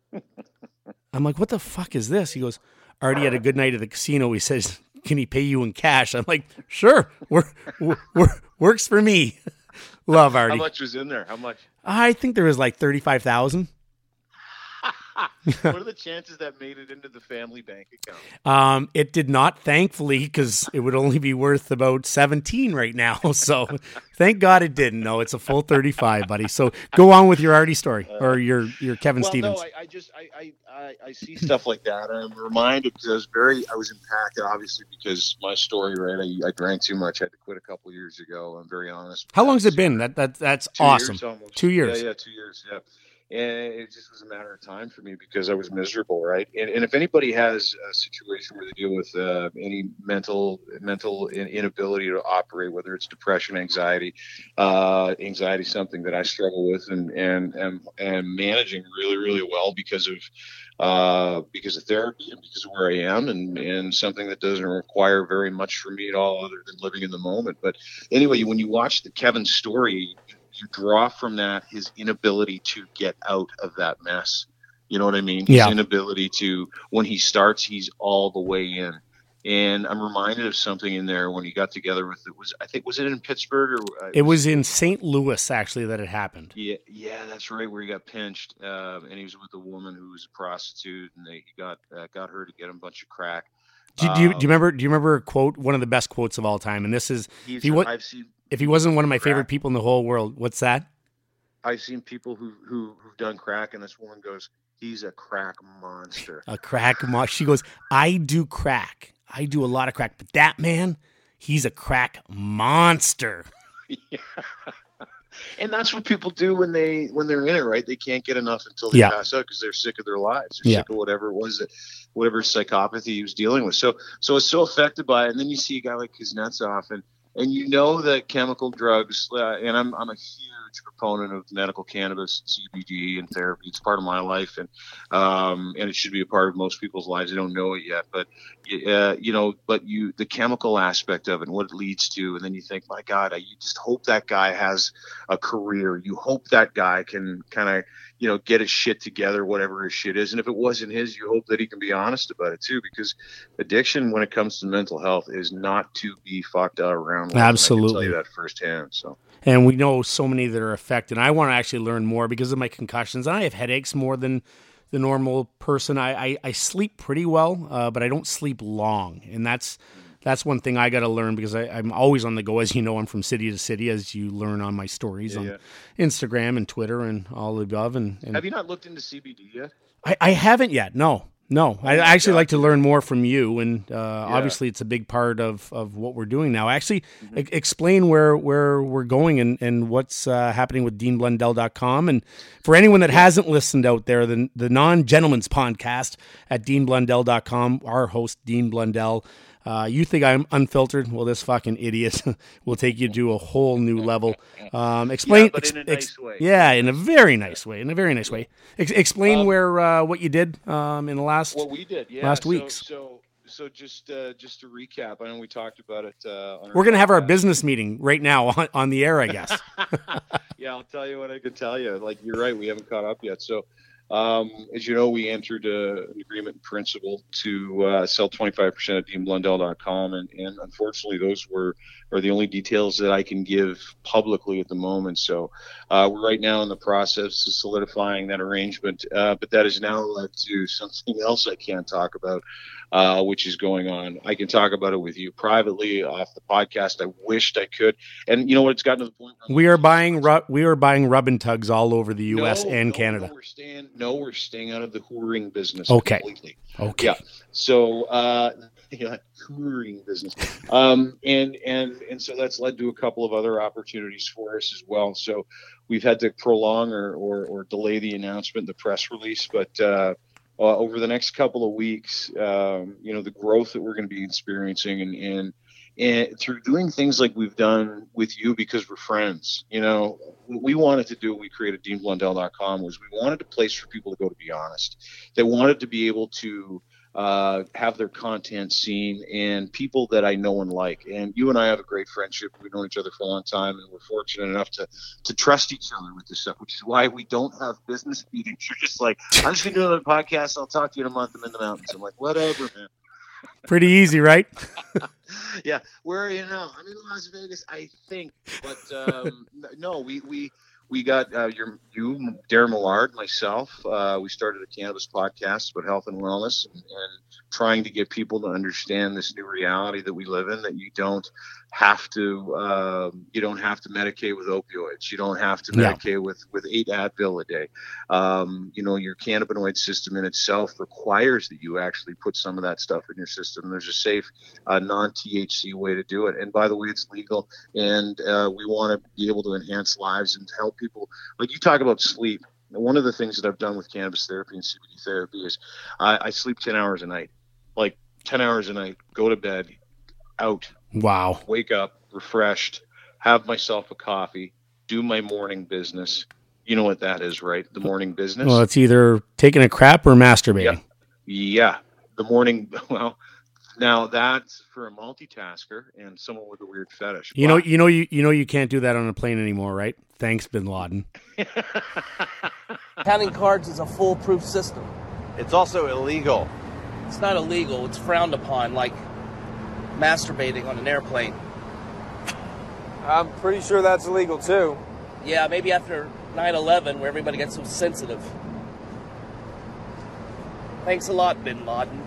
I'm like, what the fuck is this? He goes, Artie had a good night at the casino. He says, can he pay you in cash? I'm like, sure, we're, we're, we're, works for me. Love Artie. How much was in there? How much? I think there was like thirty-five thousand. What are the chances that made it into the family bank account? Um, it did not, thankfully, because it would only be worth about seventeen right now. So thank God it didn't. No, it's a full thirty-five, buddy. So go on with your Artie story or your, your Kevin well, Stevens. No, I, I just I, I, I, I see stuff like that, and I'm reminded because I was very I was impacted, obviously, because my story, right? I, I drank too much. I had to quit a couple of years ago. I'm very honest. How long has it been? That that that's two awesome. Years almost. Two years. Yeah, yeah, two years. Yeah. And it just was a matter of time for me because I was miserable, right? And, and if anybody has a situation where they deal with uh, any mental mental inability to operate, whether it's depression, anxiety, uh, anxiety, something that I struggle with and and and, and managing really, really well because of uh, because of therapy and because of where I am, and and something that doesn't require very much for me at all, other than living in the moment. But anyway, when you watch the Kevin story, you draw from that his inability to get out of that mess. You know what I mean? His Yeah. inability to, when he starts, he's all the way in. And I'm reminded of something in there when he got together with, it was, I think, was it in Pittsburgh? Or uh, It was in Saint Louis, actually, that it happened. Yeah, yeah, that's right, where he got pinched. Uh, and he was with a woman who was a prostitute, and they, he got, uh, got her to get him a bunch of crack. Do, do, you, Um, do you remember? Do you remember a quote? One of the best quotes of all time, and this is he's, if he, wa- I've seen, if he wasn't one of my favorite crack. people in the whole world. What's that? I've seen people who, who, who've done crack, and this woman goes, he's a crack monster. A crack. Mo- she goes, I do crack. I do a lot of crack, but that man, he's a crack monster. Yeah. And that's what people do when they when they're in it, right? They can't get enough until they Yeah. pass out because they're sick of their lives. They're Yeah. sick of whatever it was that whatever psychopathy he was dealing with. So so it's so affected by it. And then you see a guy like Kuznetsov, and and you know that chemical drugs. Uh, and I'm I'm a huge proponent of medical cannabis, C B D, and therapy. It's part of my life, and um and it should be a part of most people's lives. They don't know it yet, but uh, you know, but you the chemical aspect of it and what it leads to, and then you think, my God, I, you just hope that guy has a career. You hope that guy can kind of, you know, get his shit together, whatever his shit is. And if it wasn't his, you hope that he can be honest about it too, because addiction, when it comes to mental health, is not to be fucked out around with. Absolutely. I can tell you that firsthand. So. And we know so many that are affected. I want to actually learn more because of my concussions. And I have headaches more than the normal person. I, I, I sleep pretty well, uh, but I don't sleep long. And that's that's one thing I got to learn because I, I'm always on the go. As you know, I'm from city to city, as you learn on my stories Yeah, on yeah. Instagram and Twitter and all the above. And, and Have you not looked into C B D yet? I, I haven't yet. No, no. I my actually God. like to learn more from you, and uh, obviously it's a big part of, of what we're doing now. Actually, Mm-hmm. e- explain where, where we're going and, and what's uh, happening with Dean Blundell dot com. And for anyone that hasn't listened out there, the, the Non-Gentleman's Podcast at Dean Blundell dot com, our host, Dean Blundell. Uh, you think I'm unfiltered? Well, this fucking idiot will take you to a whole new level. Um, explain, Yeah, but in a ex- nice way. Yeah, in a very nice way. In a very nice way. Ex- explain Um, where uh, what you did um, in the last. What we did, yeah. last so, week's. So, so just uh, just to recap, I know we talked about it. Uh, on We're gonna have our podcast. business meeting right now on, on the air, I guess. Yeah, I'll tell you what I could tell you. Like, you're right, we haven't caught up yet. So, um, as you know, we entered uh, an agreement in principle to uh, sell twenty-five percent of Dean Blundell dot com, and, and unfortunately, those were are the only details that I can give publicly at the moment. So, uh, we're right now in the process of solidifying that arrangement, uh, but that has now led to something else I can't talk about. uh, which is going on. I can talk about it with you privately off the podcast. I wished I could. And you know what? It's gotten to the point where We are buying ru- we are buying rub and tugs all over the U S No, and no, Canada. No, we're staying. No, we're staying out of the whoring business Okay. completely. Okay. Yeah. So, uh, yeah, touring business. Um, and, and, and so that's led to a couple of other opportunities for us as well. So we've had to prolong or, or, or delay the announcement, the press release, but, uh, uh, over the next couple of weeks, um, you know, the growth that we're going to be experiencing and, and, and through doing things like we've done with you because we're friends, you know, what we wanted to do, we created dean blundell dot com was we wanted a place for people to go to be honest. They wanted to be able to, uh, have their content seen and people that I know and like. And you and I have a great friendship. We've known each other for a long time and we're fortunate enough to, to trust each other with this stuff, which is why we don't have business meetings. You're just like, I'm just going to do another podcast. I'll talk to you in a month. I'm in the mountains. I'm like, whatever, man. Pretty easy, right? Yeah. Where are you now? I'm in Las Vegas, I think. But um, no, we, we, we got uh, your, you, Darren Millard, myself. Uh, we started a cannabis podcast about health and wellness and, and trying to get people to understand this new reality that we live in, that you don't have to, uh, you don't have to medicate with opioids. You don't have to Yeah. medicate with, with eight Advil a day. Um, you know, your cannabinoid system in itself requires that you actually put some of that stuff in your system. There's a safe, uh, non-T H C way to do it. And by the way, it's legal. And uh, we want to be able to enhance lives and help people. Like you talk about sleep. One of the things that I've done with cannabis therapy and C B D therapy is I, I sleep ten hours a night, like ten hours a night, go to bed, out, Wow. wake up refreshed, have myself a coffee, do my morning business. You know what that is, right? The morning business. Well, it's either taking a crap or masturbating. Yeah. The morning. Well, now that's for a multitasker and someone with a weird fetish. You know, But- you know, you you know, you can't do that on a plane anymore, right? Thanks, Bin Laden. Counting cards is a foolproof system. It's also illegal. It's not illegal, it's frowned upon, like masturbating on an airplane. I'm pretty sure that's illegal too. Yeah, maybe after nine eleven, where everybody gets so sensitive. Thanks a lot, Bin Laden.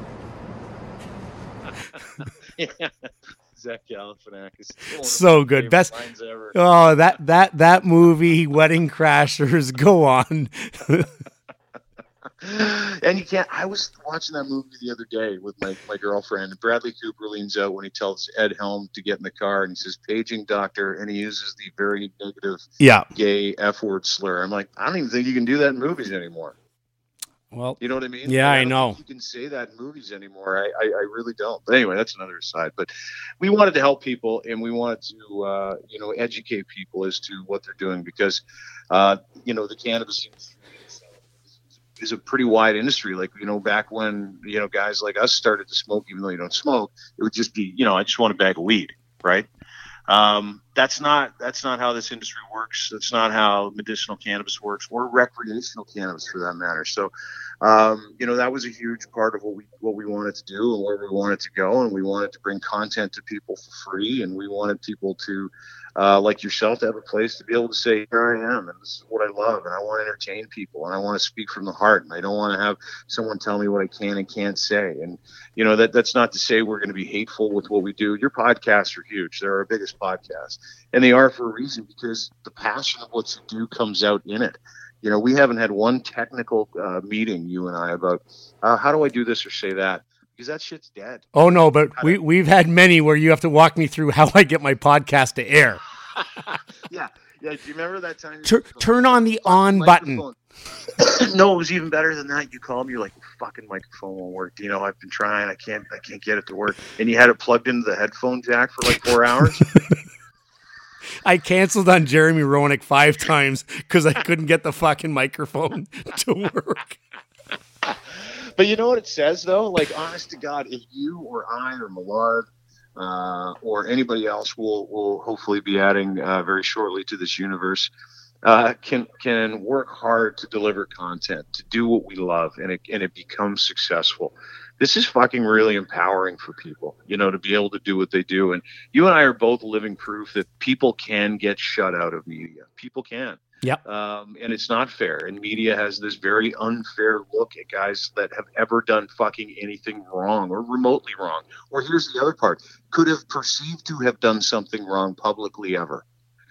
Yeah. Zach Galifianakis. One of So my good. favorite Best. lines ever. Oh, that that that movie, Wedding Crashers. Go on. And you can't. I was watching that movie the other day with my, my girlfriend. And Bradley Cooper leans out when he tells Ed Helm to get in the car, and he says, "Paging doctor," and he uses the very negative Yeah. gay F word slur. I'm like, I don't even think you can do that in movies anymore. Well, You know what I mean? Yeah, Like, I don't know. think you can say that in movies anymore. I, I, I really don't. But anyway, that's another aside. But we wanted to help people, and we wanted to, uh, you know, educate people as to what they're doing because, uh, you know, the cannabis industry is, is a pretty wide industry. Like, you know, back when, you know, guys like us started to smoke, even though you don't smoke, it would just be, you know, I just want a bag of weed, right? Um, that's not that's not how this industry works. That's not how medicinal cannabis works, or recreational cannabis for that matter. So, um, you know, that was a huge part of what we what we wanted to do and where we wanted to go, and we wanted to bring content to people for free, and we wanted people to, uh, like yourself, to have a place to be able to say, "Here I am, and this is what I love, and I want to entertain people, and I want to speak from the heart, and I don't want to have someone tell me what I can and can't say." And you know, that that's not to say we're going to be hateful with what we do. Your podcasts are huge; they're our biggest podcasts, and they are for a reason because the passion of what you do comes out in it. You know, we haven't had one technical uh, meeting, you and I, about uh, how do I do this or say that, because that shit's dead. oh no, but we we've had many where you have to walk me through how I get my podcast to air. Yeah, yeah. Do you remember that time? you Tur- called turn me? on the Fucking on button. microphone. No, it was even better than that. You called me, you're like, "Fucking microphone won't work." You know, I've been trying. I can't. I can't get it to work. And you had it plugged into the headphone jack for like four hours. I canceled on Jeremy Roenick five times because I couldn't get the fucking microphone to work. But you know what it says, though? Like, honest to God, if you or I or Millard uh, or anybody else will will hopefully be adding uh, very shortly to this universe, uh, can can work hard to deliver content, to do what we love, and it and it becomes successful. This is fucking really empowering for people, you know, to be able to do what they do. And you and I are both living proof that people can get shut out of media. People can. Yep. Um, and it's not fair. And media has this very unfair look at guys that have ever done fucking anything wrong or remotely wrong. Or here's the other part, could have perceived to have done something wrong publicly ever.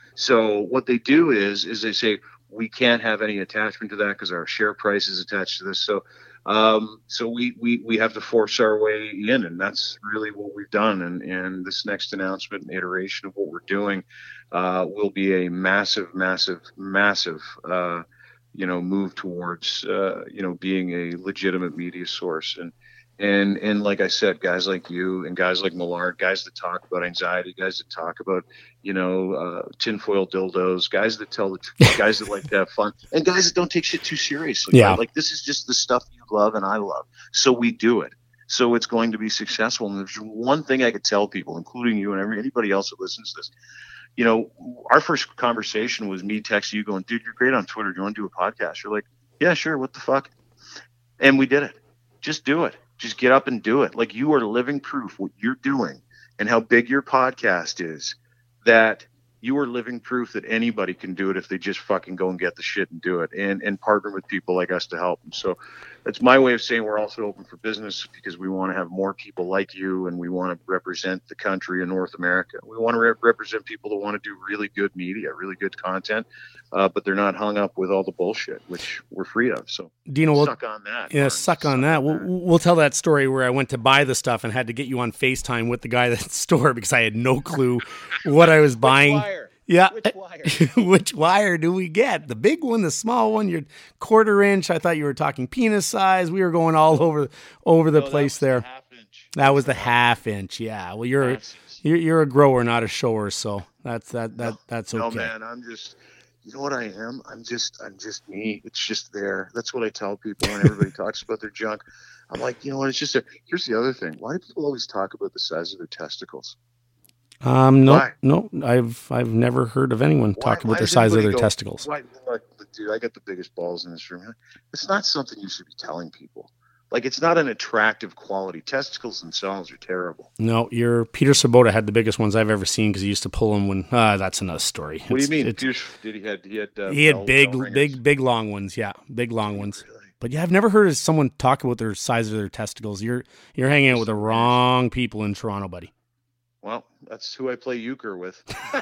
So what they do is, is they say, we can't have any attachment to that because our share price is attached to this. So, um, so we, we, we have to force our way in, and that's really what we've done. And, and this next announcement and iteration of what we're doing, uh, will be a massive, massive, massive, uh, you know, move towards, uh, you know, being a legitimate media source. And, And and like I said, guys like you and guys like Millard, guys that talk about anxiety, guys that talk about, you know, uh, tinfoil dildos, guys that tell the truth, guys that like to have fun, and guys that don't take shit too seriously. Yeah. Right? Like, this is just the stuff you love and I love. So we do it. So it's going to be successful. And there's one thing I could tell people, including you and every, anybody else that listens to this. You know, our first conversation was me texting you going, dude, you're great on Twitter. Do you want to do a podcast? You're like, yeah, sure. What the fuck? And we did it. Just do it. Just get up and do it. Like, you are living proof what you're doing and how big your podcast is, that you are living proof that anybody can do it if they just fucking go and get the shit and do it, and, and partner with people like us to help them. So that's my way of saying we're also open for business, because we want to have more people like you, and we want to represent the country in North America. We want to re- represent people that want to do really good media, really good content, uh, but they're not hung up with all the bullshit, which we're free of. So Dino, we'll, suck on that. Yeah, Mark. suck on Suck that. on We'll, that. we'll tell that story where I went to buy the stuff and had to get you on FaceTime with the guy at the store because I had no clue what I was buying. Wire? Yeah. Which wire? Which wire do we get? The big one, the small one, your quarter inch? I thought you were talking penis size. We were going all over over the No, that place was the there. half inch. That was the half inch. Yeah. Well, you're Half inch. you're, you're a grower, not a shower, so that's that that that's okay. No, man, I'm just, you know what I am? I'm just, I'm just me. It's just there. That's what I tell people when everybody talks about their junk. I'm like, you know what? It's just there. Here's the other thing. Why do people always talk about the size of their testicles? Um, no, Why? no, I've I've never heard of anyone Why- talk why about the does size of everybody their go, testicles. Why, like, dude, I got the biggest balls in this room. It's not something you should be telling people. Like, it's not an attractive quality. Testicles themselves are terrible. No, your Peter Sabota had the biggest ones I've ever seen because he used to pull them when. Uh, that's another story. What do you It's- mean? it's- Peter, did he had he had uh, he had bell- big, bell ringers? big, big long ones. Yeah, big long ones. Really? But yeah, I've never heard of someone talk about their size of their testicles. You're you're hanging out with the wrong people in Toronto, buddy. Well, that's who I play euchre with.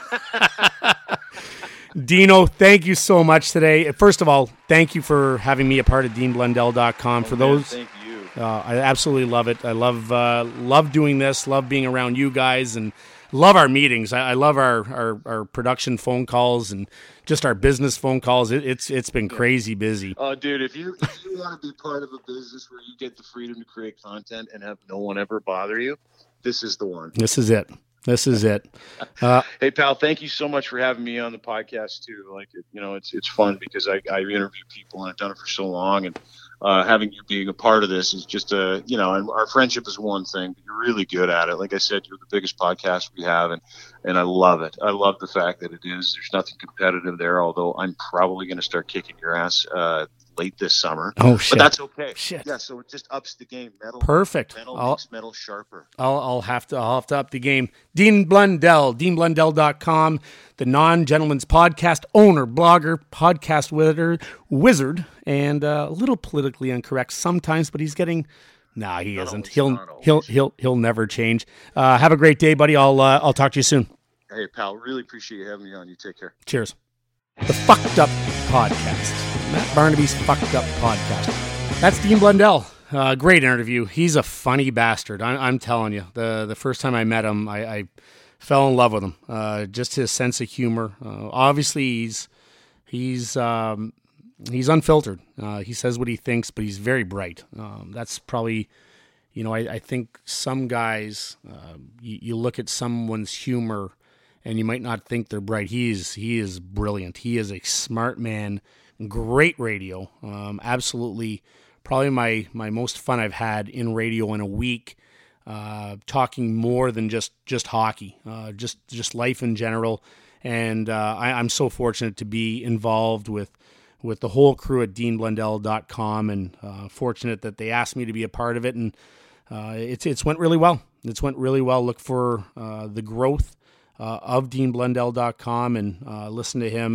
Dino, thank you so much today. First of all, thank you for having me a part of Dean Blundell dot com. Oh, for man, those, thank you. uh, I absolutely love it. I love uh, love doing this. Love being around you guys, and love our meetings. I, I love our, our our production phone calls and just our business phone calls. It, it's it's been crazy busy. Oh, dude, if you if you want to be part of a business where you get the freedom to create content and have no one ever bother you, this is the one. This is it. This is it. Uh, Hey, pal, thank you so much for having me on the podcast too. Like, it, you know, it's it's fun because I, I interview people and I've done it for so long, and uh, having you being a part of this is just a, you know, and our friendship is one thing, but you're really good at it. Like I said, you're the biggest podcast we have, and and I love it. I love the fact that it is. There's nothing competitive there, although I'm probably going to start kicking your ass uh, late this summer. Oh, shit. But that's okay. Shit. Yeah, so it just ups the game. Metal. Perfect. Metal I'll- makes metal sharper. I'll, I'll have to I'll have to up the game. Dean Blundell, dean blundell dot com, the Non-Gentleman's Podcast owner, blogger, podcast wizard, wizard, and uh, a little politically incorrect sometimes, but he's getting. Nah, he Not isn't. always, He'll not always. he'll he'll he'll never change. Uh, have a great day, buddy. I'll uh, I'll talk to you soon. Hey, pal, really appreciate you having me on. You take care. Cheers. The Fucked Up Podcast. Matt Barnaby's Fucked Up Podcast. That's Dean Blundell. Uh, great interview. He's a funny bastard. I, I'm telling you. The the first time I met him, I, I fell in love with him. Uh, just his sense of humor. Uh, obviously, he's he's um, he's unfiltered. Uh, he says what he thinks, but he's very bright. Um, that's probably, you know, I, I think some guys, uh, you, you look at someone's humor and you might not think they're bright. He is, he is brilliant. He is a smart man, great radio. Um, absolutely, probably my, my most fun I've had in radio in a week, uh, talking more than just, just hockey, uh, just, just life in general. And uh, I, I'm so fortunate to be involved with, with the whole crew at dean blundell dot com, and uh, fortunate that they asked me to be a part of it. And uh, it's, it's went really well. It's went really well. Look for uh, the growth Uh, of dean blundell dot com, and uh, listen to him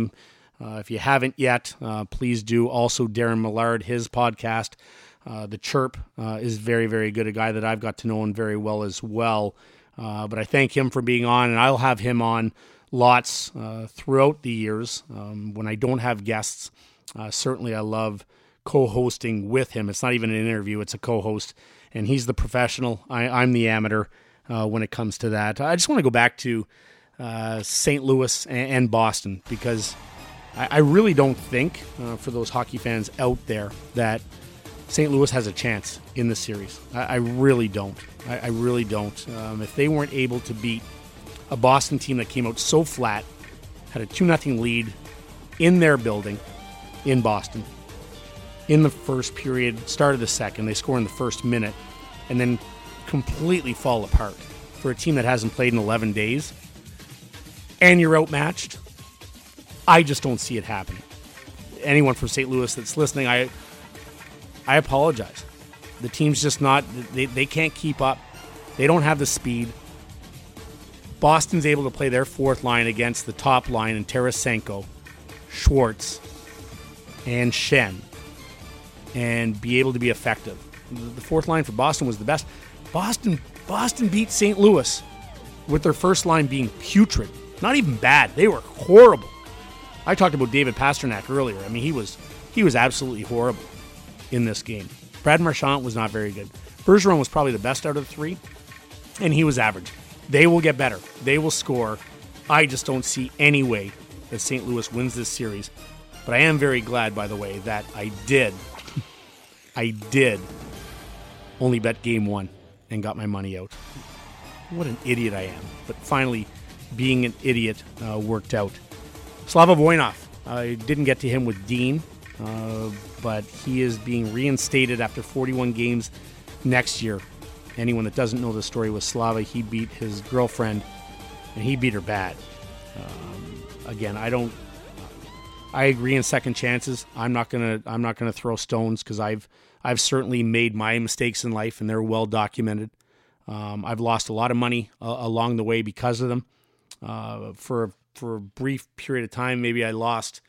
Uh, if you haven't yet, uh, please do. Also, Darren Millard, his podcast, uh, The Chirp, uh, is very, very good. A guy that I've got to know him very well as well. Uh, but I thank him for being on, and I'll have him on lots uh, throughout the years. Um, when I don't have guests, uh, certainly I love co-hosting with him. It's not even an interview, it's a co-host, and he's the professional. I, I'm the amateur uh, when it comes to that. I just want to go back to uh, Saint Louis and, and Boston, because I, I really don't think, uh, for those hockey fans out there, that Saint Louis has a chance in this series. I, I really don't. I, I really don't. Um, if they weren't able to beat a Boston team that came out so flat, had a two nothing lead in their building in Boston, in the first period, start of the second, they score in the first minute, and then completely fall apart for a team that hasn't played in eleven days, and you're outmatched, I just don't see it happening. Anyone from Saint Louis that's listening, I I apologize. The team's just not, they, they can't keep up. They don't have the speed. Boston's able to play their fourth line against the top line in Tarasenko, Schwartz, and Shen, and be able to be effective. The fourth line for Boston was the best. Boston Boston beat Saint Louis with their first line being putrid. Not even bad. They were horrible. I talked about David Pastrnak earlier. I mean, he was he was absolutely horrible in this game. Brad Marchand was not very good. Bergeron was probably the best out of the three, and he was average. They will get better. They will score. I just don't see any way that Saint Louis wins this series. But I am very glad, by the way, that I did, I did only bet game one and got my money out. What an idiot I am. But finally, being an idiot uh, worked out. Slava Voinov. I didn't get to him with Dean, uh, but he is being reinstated after forty-one games next year. Anyone that doesn't know the story with Slava, he beat his girlfriend, and he beat her bad. Um, again, I don't. I agree in second chances. I'm not gonna. I'm not gonna throw stones because I've I've certainly made my mistakes in life, and they're well documented. Um, I've lost a lot of money uh, along the way because of them. Uh, for for a brief period of time, maybe I lost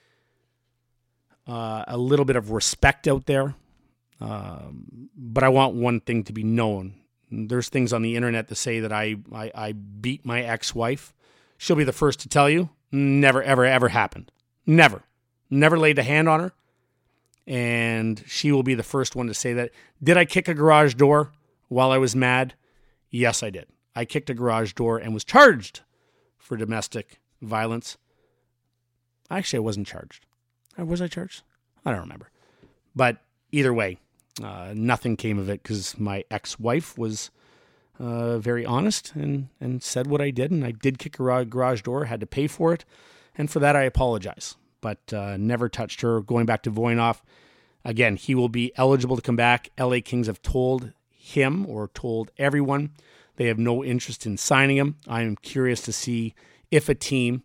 uh, a little bit of respect out there. Um, but I want one thing to be known. There's things on the internet that say that I, I, I beat my ex-wife. She'll be the first to tell you. Never, ever, ever happened. Never. Never laid a hand on her. And she will be the first one to say that. Did I kick a garage door while I was mad? Yes, I did. I kicked a garage door and was charged for domestic violence. Actually, I wasn't charged. Was I charged? I don't remember. But either way, Uh, nothing came of it because my ex-wife was uh, very honest and, and said what I did, and I did kick a garage door, had to pay for it, and for that I apologize, but uh, never touched her. Going back to Voinov, again, he will be eligible to come back. L A Kings have told him or told everyone they have no interest in signing him. I am curious to see if a team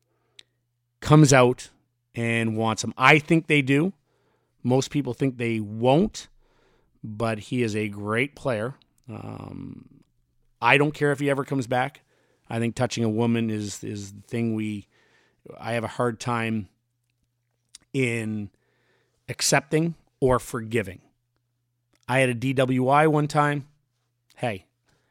comes out and wants him. I think they do. Most people think they won't, but he is a great player. Um, I don't care if he ever comes back. I think touching a woman is is the thing we. I have a hard time in accepting or forgiving. I had a D W I one time. Hey,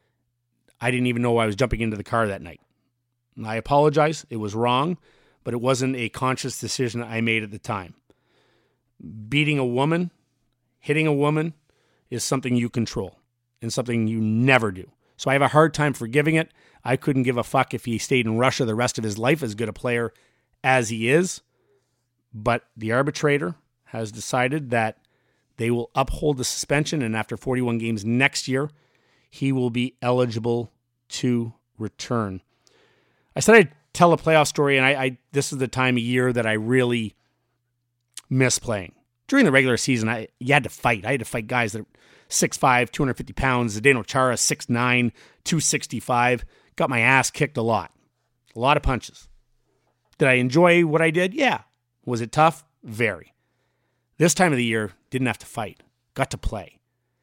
I didn't even know I was jumping into the car that night. I apologize. It was wrong, but it wasn't a conscious decision I made at the time. Beating a woman, hitting a woman, is something you control and something you never do. So I have a hard time forgiving it. I couldn't give a fuck if he stayed in Russia the rest of his life, as good a player as he is. But the arbitrator has decided that they will uphold the suspension, and after forty-one games next year, he will be eligible to return. I said I'd tell a playoff story, and I, I this is the time of year that I really miss playing. During the regular season, I you had to fight. I had to fight guys that are six five, two hundred fifty pounds. Zdeno Chara, six nine, two sixty-five. Got my ass kicked a lot. A lot of punches. Did I enjoy what I did? Yeah. Was it tough? Very. This time of the year, didn't have to fight. Got to play.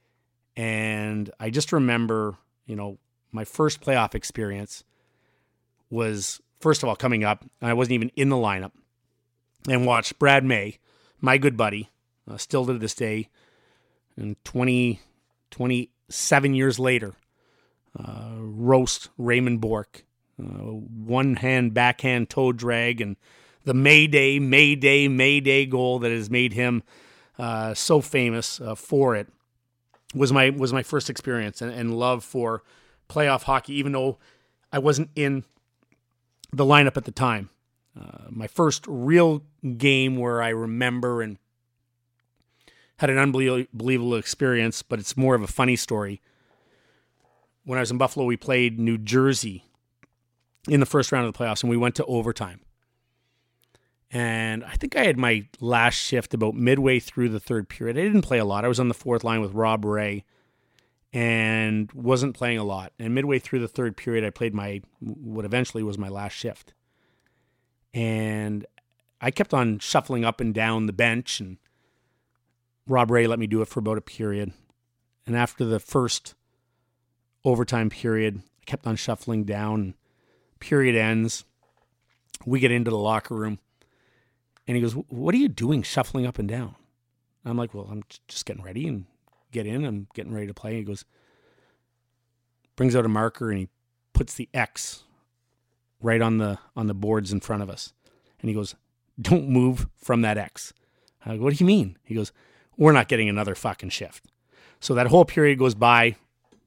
And I just remember, you know, my first playoff experience was, first of all, coming up, and I wasn't even in the lineup. and watched Brad May, my good buddy, uh, still to this day, and twenty, twenty-seven years later, uh, roast Raymond Bourque. Uh, one-hand, backhand toe drag, and the Mayday, Mayday, Mayday goal that has made him uh, so famous uh, for it was my was my first experience and, and love for playoff hockey, even though I wasn't in the lineup at the time. Uh, my first real game where I remember and had an unbelievable experience, but it's more of a funny story. When I was in Buffalo, we played New Jersey in the first round of the playoffs, and we went to overtime. And I think I had my last shift about midway through the third period. I didn't play a lot. I was on the fourth line with Rob Ray and wasn't playing a lot. And midway through the third period, I played my what eventually was my last shift. And I kept on shuffling up and down the bench, and Rob Ray let me do it for about a period. And after the first overtime period, I kept on shuffling down. Period ends. We get into the locker room. And he goes, "What are you doing shuffling up and down?" I'm like, "Well, I'm just getting ready and get in. I'm getting ready to play." He goes, brings out a marker, and he puts the X right on the on the boards in front of us. And he goes, "Don't move from that X." I go, "What do you mean?" He goes, "We're not getting another fucking shift." So that whole period goes by.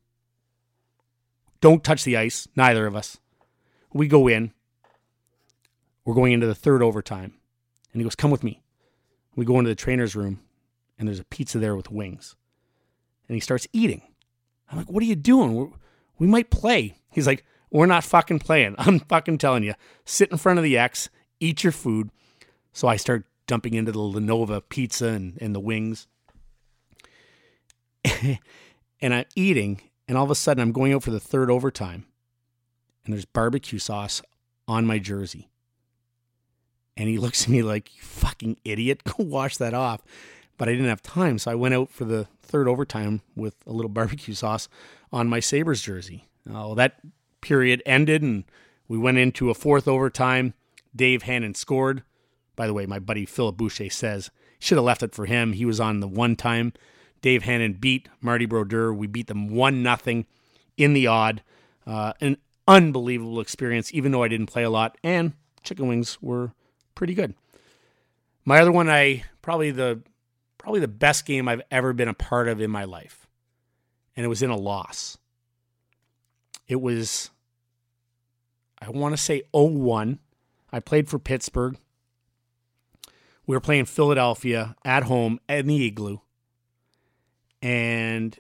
Don't touch the ice, neither of us. We go in. We're going into the third overtime. And he goes, "Come with me." We go into the trainer's room, and there's a pizza there with wings. And he starts eating. I'm like, "What are you doing? We're, we might play." He's like, "We're not fucking playing. I'm fucking telling you. Sit in front of the X, eat your food." So I start dumping into the Lenova pizza and, and the wings. And I'm eating, and all of a sudden I'm going out for the third overtime. And there's barbecue sauce on my jersey. And he looks at me like, "You fucking idiot, go wash that off." But I didn't have time, so I went out for the third overtime with a little barbecue sauce on my Sabres jersey. Uh, well, that period ended, and we went into a fourth overtime. Dave Hannon scored. By the way, my buddy Philip Boucher says, should have left it for him. He was on the one time. Dave Hannon beat Marty Brodeur. We beat them one nothing in the odd. Uh, an unbelievable experience, even though I didn't play a lot, and chicken wings were pretty good. My other one, I probably the probably the best game I've ever been a part of in my life, and it was in a loss. It was, I want to say oh one. I played for Pittsburgh. We were playing Philadelphia at home in the Igloo, and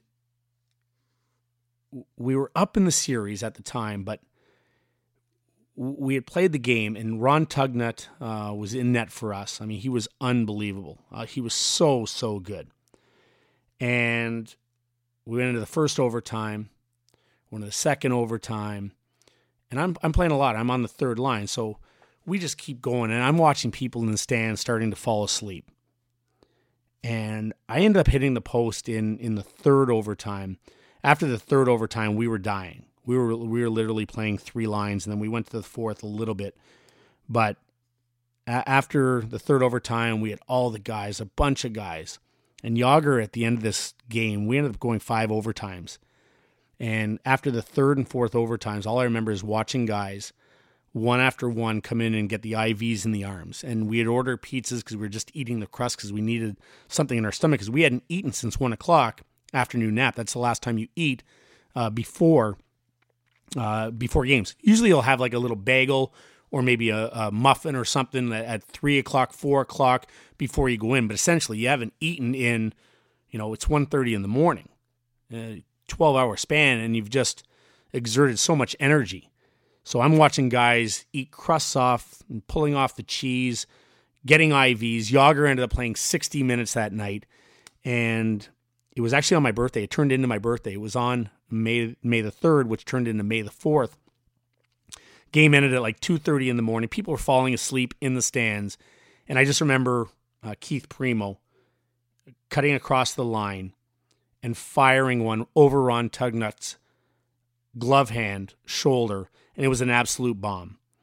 we were up in the series at the time, but we had played the game, and Ron Tugnut uh, was in net for us. I mean, he was unbelievable. Uh, he was so, so good. And we went into the first overtime, went into the second overtime, and I'm I'm playing a lot. I'm on the third line, so we just keep going, and I'm watching people in the stands starting to fall asleep. And I ended up hitting the post in, in the third overtime. After the third overtime, we were dying. We were we were literally playing three lines, and then we went to the fourth a little bit. But a- after the third overtime, we had all the guys, a bunch of guys. And Yager, at the end of this game, we ended up going five overtimes. And after the third and fourth overtimes, all I remember is watching guys, one after one, come in and get the I Vs in the arms. And we had ordered pizzas because we were just eating the crust because we needed something in our stomach because we hadn't eaten since one o'clock, afternoon nap. That's the last time you eat uh, before... Uh, before games. Usually you'll have like a little bagel or maybe a, a muffin or something at, at three o'clock, four o'clock before you go in. But essentially you haven't eaten in, you know, it's one thirty in the morning, uh, twelve hour span, and you've just exerted so much energy. So I'm watching guys eat crusts off and pulling off the cheese, getting I Vs. Yager ended up playing sixty minutes that night, and it was actually on my birthday. It turned into my birthday. It was on May May the third, which turned into May the fourth. Game ended at like two thirty in the morning. People were falling asleep in the stands. And I just remember uh, Keith Primo cutting across the line and firing one over Ron Tugnut's glove hand, shoulder, and it was an absolute bomb.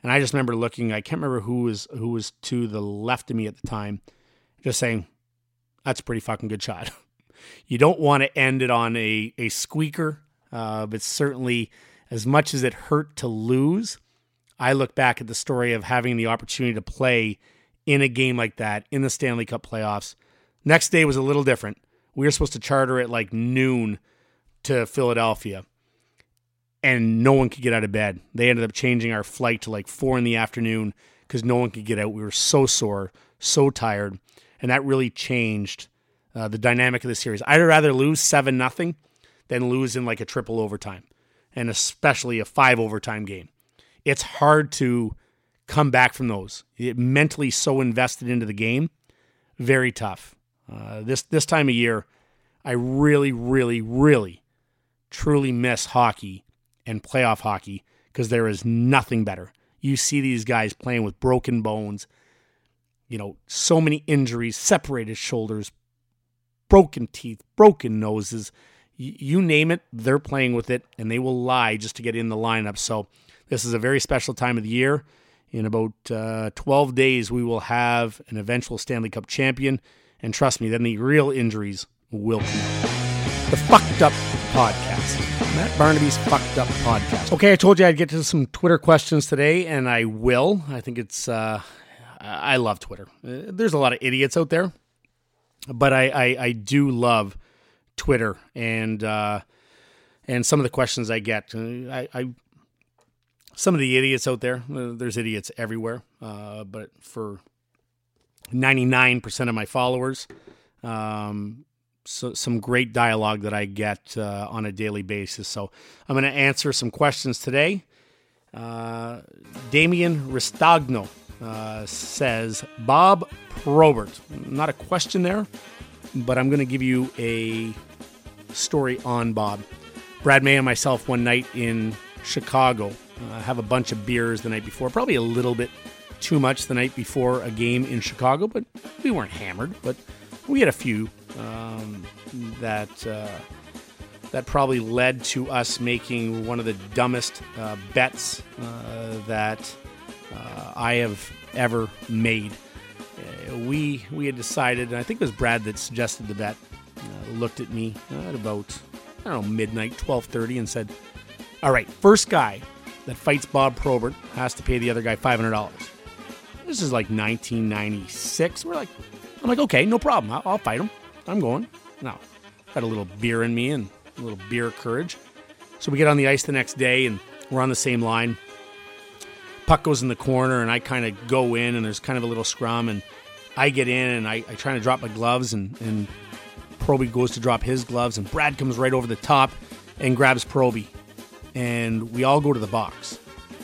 And I just remember looking, I can't remember who was who was to the left of me at the time, just saying, that's a pretty fucking good shot. You don't want to end it on a, a squeaker, uh, but certainly as much as it hurt to lose, I look back at the story of having the opportunity to play in a game like that in the Stanley Cup playoffs. Next day was a little different. We were supposed to charter at like noon to Philadelphia, and no one could get out of bed. They ended up changing our flight to like four in the afternoon because no one could get out. We were so sore, so tired, and that really changed uh, the dynamic of the series. I'd rather lose seven nothing than lose in like a triple overtime, and especially a five overtime game. It's hard to come back from those. It mentally so invested into the game, very tough. Uh, this this time of year, I really, really, really, truly miss hockey and playoff hockey because there is nothing better. You see these guys playing with broken bones, you know, so many injuries, separated shoulders, broken teeth, broken noses. Y- you name it, they're playing with it, and they will lie just to get in the lineup. So this is a very special time of the year. In about uh, twelve days, we will have an eventual Stanley Cup champion. And trust me, then the real injuries will come out. The Fucked Up Podcast. Matt Barnaby's Fucked Up Podcast. Okay, I told you I'd get to some Twitter questions today, and I will. I think it's, uh, I love Twitter. Uh, there's a lot of idiots out there, but I, I, I do love Twitter and uh, and some of the questions I get. I, I Some of the idiots out there, uh, there's idiots everywhere, uh, but for ninety-nine percent of my followers, um, so some great dialogue that I get uh, on a daily basis. So I'm going to answer some questions today. Uh, Damian Ristagno uh, says, Bob Probert. Not a question there, but I'm going to give you a story on Bob. Brad May and myself one night in Chicago, uh, have a bunch of beers the night before, probably a little bit too much the night before a game in Chicago, but we weren't hammered, but we had a few um, that uh, that probably led to us making one of the dumbest uh, bets uh, that uh, I have ever made. Uh, we we had decided, and I think it was Brad that suggested the bet, uh, looked at me at about, I don't know, midnight, twelve thirty, and said, all right, first guy that fights Bob Probert has to pay the other guy five hundred dollars. This is like nineteen ninety-six. We're like, I'm like, okay, no problem. I'll, I'll fight him. I'm going. No, got a little beer in me and a little beer courage. So we get on the ice the next day and we're on the same line. Puck goes in the corner and I kind of go in and there's kind of a little scrum and I get in and I, I try to drop my gloves and, and Proby goes to drop his gloves and Brad comes right over the top and grabs Proby. And we all go to the box.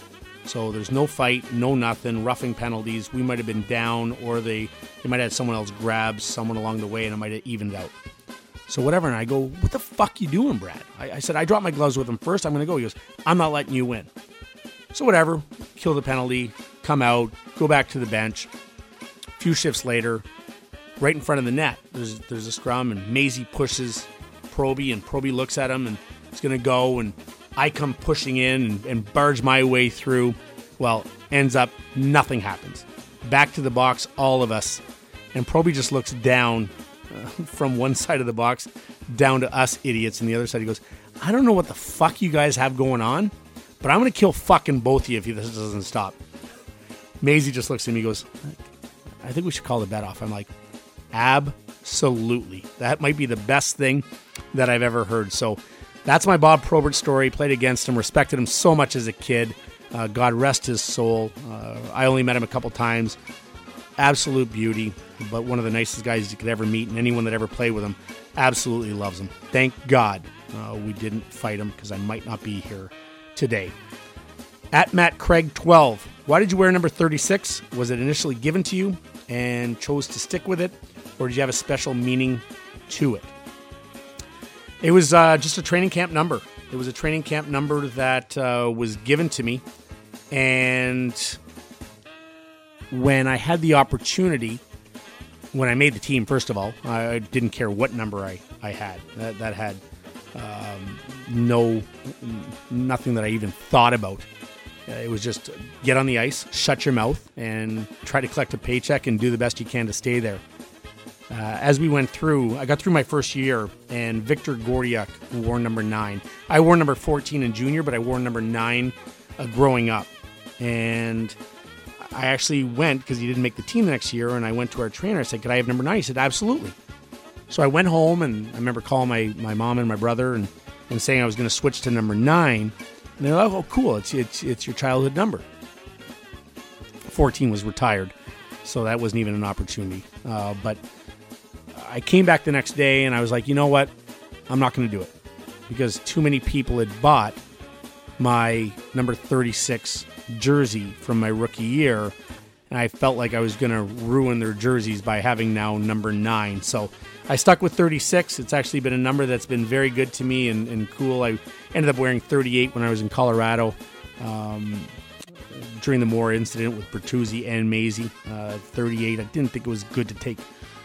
So there's no fight, no nothing, roughing penalties. We might have been down, or they, they might have had someone else grab someone along the way, and it might have evened out. So whatever, and I go, what the fuck you doing, Brad? I, I said, I dropped my gloves with him first. I'm going to go. He goes, I'm not letting you win. So whatever, kill the penalty, come out, go back to the bench. A few shifts later, right in front of the net, there's there's a scrum, and Maisie pushes Proby, and Proby looks at him, and he's going to go, and I come pushing in and, and barge my way through. Well, ends up, nothing happens. Back to the box, all of us. And Proby just looks down uh, from one side of the box down to us idiots. And the other side, he goes, I don't know what the fuck you guys have going on, but I'm going to kill fucking both of you if this doesn't stop. Maisie just looks at me and goes, I think we should call the bet off. I'm like, absolutely. That might be the best thing that I've ever heard. So that's my Bob Probert story. Played against him, respected him so much as a kid. Uh, God rest his soul. Uh, I only met him a couple times. Absolute beauty, but one of the nicest guys you could ever meet, and anyone that ever played with him absolutely loves him. Thank God uh, we didn't fight him because I might not be here today. At Matt Craig twelve, why did you wear number thirty-six? Was it initially given to you and chose to stick with it, or did you have a special meaning to it? It was uh, just a training camp number. It was a training camp number that uh, was given to me. And when I had the opportunity, when I made the team, first of all, I didn't care what number I, I had. That, that had um, no, nothing that I even thought about. Uh, it was just get on the ice, shut your mouth, and try to collect a paycheck and do the best you can to stay there. Uh, as we went through, I got through my first year, and Victor Gordiuk wore number nine. I wore number fourteen in junior, but I wore number nine uh, growing up. And I actually went, because he didn't make the team the next year, and I went to our trainer. I said, could I have number nine? He said, absolutely. So I went home, and I remember calling my, my mom and my brother and, and saying I was going to switch to number nine. And they're like, oh, cool, it's, it's, it's your childhood number. fourteen was retired, so that wasn't even an opportunity. Uh, but I came back the next day, and I was like, you know what? I'm not going to do it, because too many people had bought my number thirty-six jersey from my rookie year, and I felt like I was going to ruin their jerseys by having now number nine. So I stuck with thirty-six. It's actually been a number that's been very good to me and, and cool. I ended up wearing thirty-eight when I was in Colorado um, during the Moore incident with Bertuzzi and Maisie. Uh, thirty-eight, I didn't think it was good to take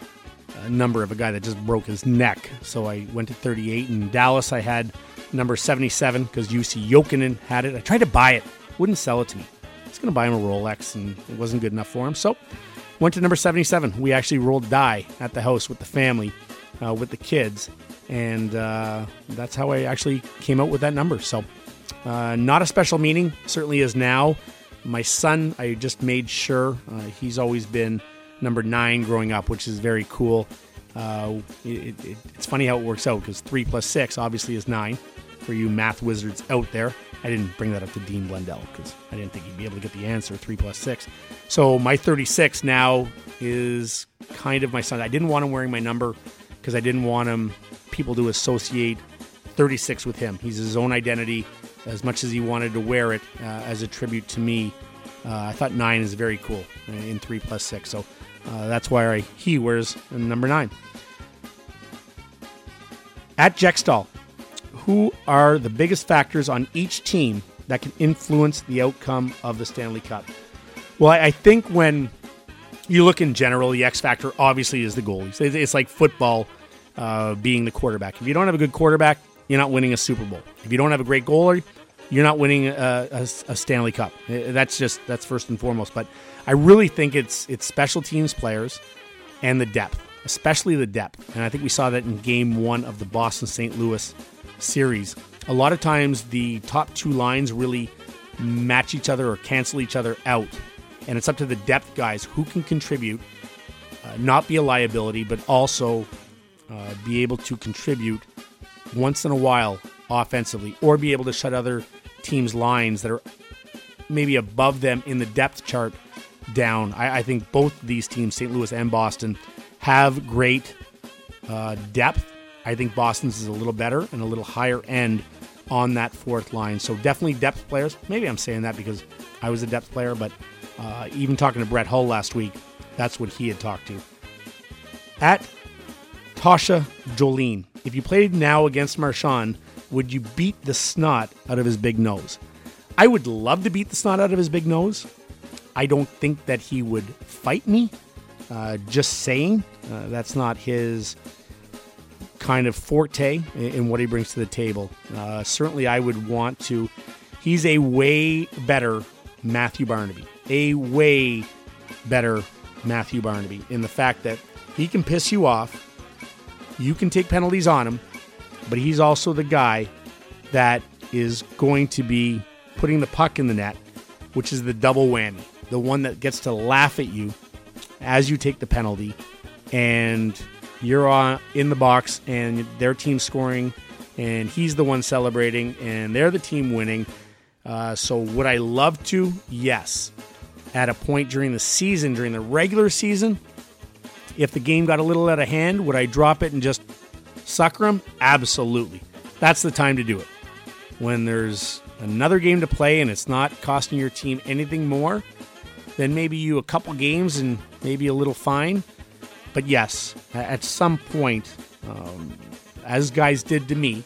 a number of a guy that just broke his neck, so I went to thirty-eight. In Dallas, I had number seventy-seven because U C Jokinen had it. I tried to buy it, wouldn't sell it to me. I was going to buy him a Rolex, and it wasn't good enough for him, so went to number seventy-seven. We actually rolled die at the house with the family, uh, with the kids, and uh, that's how I actually came out with that number. So uh, not a special meaning, certainly is now. My son, I just made sure, uh, he's always been number nine growing up, which is very cool. Uh, it, it, it's funny how it works out, because three plus six obviously is nine for you math wizards out there. I didn't bring that up to Dean Blundell because I didn't think he'd be able to get the answer, three plus six. So my thirty-six now is kind of my son. I didn't want him wearing my number because I didn't want him people to associate thirty-six with him. He's his own identity. As much as he wanted to wear it uh, as a tribute to me, uh, I thought nine is very cool in three plus six. So uh, that's why I, he wears number nine. At Jextall, who are the biggest factors on each team that can influence the outcome of the Stanley Cup? Well, I think when you look in general, the X factor obviously is the goalies. It's like football uh, being the quarterback. If you don't have a good quarterback, you're not winning a Super Bowl. If you don't have a great goalie, you're not winning a, a, a Stanley Cup. That's just that's first and foremost. But I really think it's it's special teams players and the depth, especially the depth. And I think we saw that in game one of the Boston-Saint Louis series. A lot of times the top two lines really match each other or cancel each other out. And it's up to the depth guys who can contribute, uh, not be a liability, but also uh, be able to contribute once in a while offensively, or be able to shut other teams' lines that are maybe above them in the depth chart down. I, I think both these teams, Saint Louis and Boston, have great uh, depth. I think Boston's is a little better and a little higher end on that fourth line. So definitely depth players. Maybe I'm saying that because I was a depth player, but uh, even talking to Brett Hull last week, that's what he had talked to. At Tasha Jolene, if you played now against Marchand, would you beat the snot out of his big nose? I would love to beat the snot out of his big nose. I don't think that he would fight me. Uh, just saying, uh, that's not his kind of forte in, in what he brings to the table. Uh, certainly, I would want to. He's a way better Matthew Barnaby. A way better Matthew Barnaby in the fact that he can piss you off. You can take penalties on him, but he's also the guy that is going to be putting the puck in the net, which is the double whammy. The one that gets to laugh at you as you take the penalty, and you're on in the box, and their team's scoring, and he's the one celebrating, and they're the team winning. Uh, so would I love to? Yes. At a point during the season, during the regular season, if the game got a little out of hand, would I drop it and just sucker him? Absolutely. That's the time to do it. When there's another game to play and it's not costing your team anything more, then maybe you a couple games and maybe a little fine. But yes, at some point, um, as guys did to me,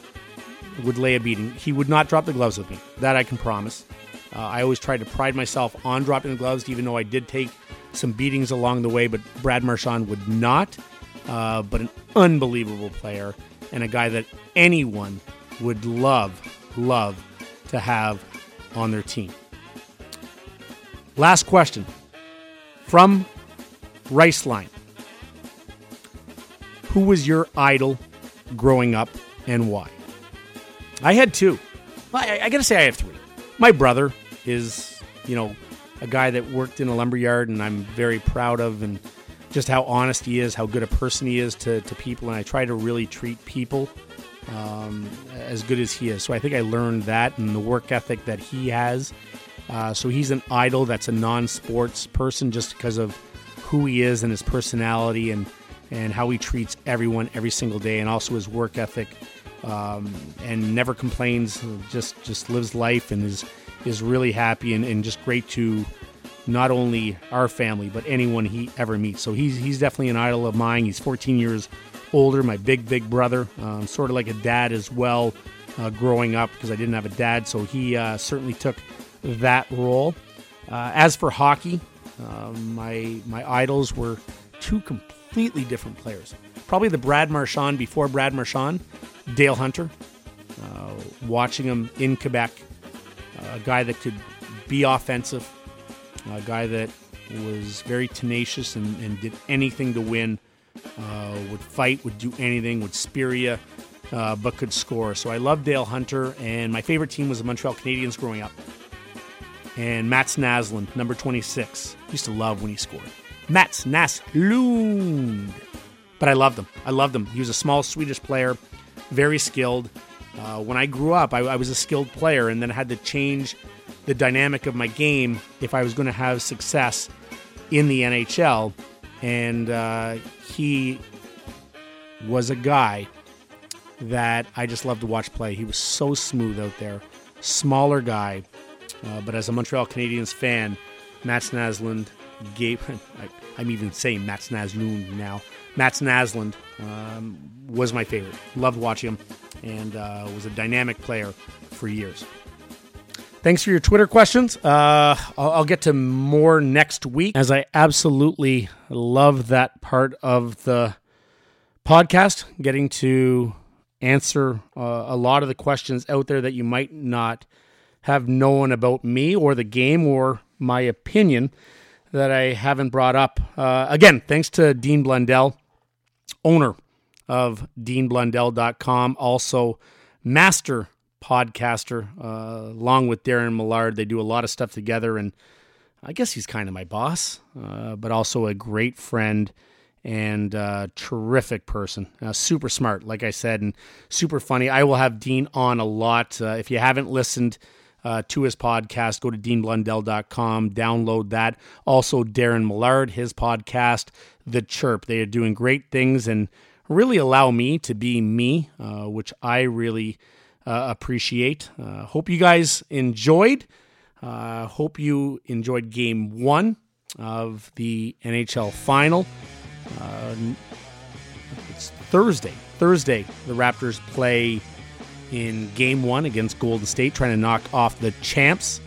would lay a beating. He would not drop the gloves with me. That I can promise. Uh, I always tried to pride myself on dropping the gloves, even though I did take some beatings along the way, but Brad Marchand would not. Uh, but an unbelievable player and a guy that anyone would love, love to have on their team. Last question from Riceline. Who was your idol growing up and why? I had two. I, I got to say I have three. My brother is, you know, a guy that worked in a lumberyard and I'm very proud of, and just how honest he is, how good a person he is to, to people, and I try to really treat people um, as good as he is. So I think I learned that and the work ethic that he has. Uh, so he's an idol that's a non-sports person just because of who he is and his personality and, and how he treats everyone every single day, and also his work ethic, um, and never complains, just just lives life and is is really happy and, and just great to not only our family but anyone he ever meets. So he's he's definitely an idol of mine. He's fourteen years older, my big, big brother, um, sort of like a dad as well uh, growing up because I didn't have a dad, so he uh, certainly took that role. Uh, as for hockey, uh, my my idols were two completely different players. Probably the Brad Marchand before Brad Marchand, Dale Hunter. Uh, watching him in Quebec, uh, a guy that could be offensive, a guy that was very tenacious and, and did anything to win, uh, would fight, would do anything, would spear you, uh, but could score. So I love Dale Hunter, and my favorite team was the Montreal Canadiens growing up. And Mats Naslund, number twenty-six. Used to love when he scored. Mats Naslund. But I loved him. I loved him. He was a small Swedish player, very skilled. Uh, when I grew up, I, I was a skilled player and then I had to change the dynamic of my game if I was going to have success in the N H L. And uh, he was a guy that I just loved to watch play. He was so smooth out there. Smaller guy. Uh, but as a Montreal Canadiens fan, Mats Naslund gave... I, I'm even saying Mats Naslund now. Mats Naslund um, was my favorite. Loved watching him and uh, was a dynamic player for years. Thanks for your Twitter questions. Uh, I'll, I'll get to more next week, as I absolutely love that part of the podcast, getting to answer uh, a lot of the questions out there that you might not have known about me or the game or my opinion that I haven't brought up. Uh, again, thanks to Dean Blundell, owner of Dean Blundell dot com, also master podcaster, uh, along with Darren Millard. They do a lot of stuff together, and I guess he's kind of my boss, uh, but also a great friend and uh, terrific person. Uh, super smart, like I said, and super funny. I will have Dean on a lot. Uh, if you haven't listened Uh, to his podcast, go to Dean Blundell dot com, download that. Also, Darren Millard, his podcast, The Chirp. They are doing great things and really allow me to be me, uh, which I really uh, appreciate. Uh, hope you guys enjoyed. Uh, hope you enjoyed game one of the N H L final. Uh, it's Thursday. Thursday, the Raptors play in game one against Golden State, trying to knock off the champs.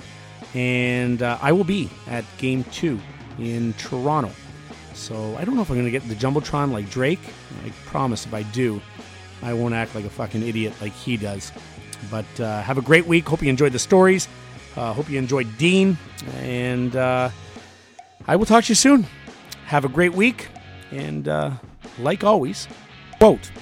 And uh, I will be at game two in Toronto. So I don't know if I'm going to get the Jumbotron like Drake. I promise if I do, I won't act like a fucking idiot like he does. But uh, have a great week. Hope you enjoyed the stories. Uh, hope you enjoyed Dean. And uh, I will talk to you soon. Have a great week. And uh, like always, quote,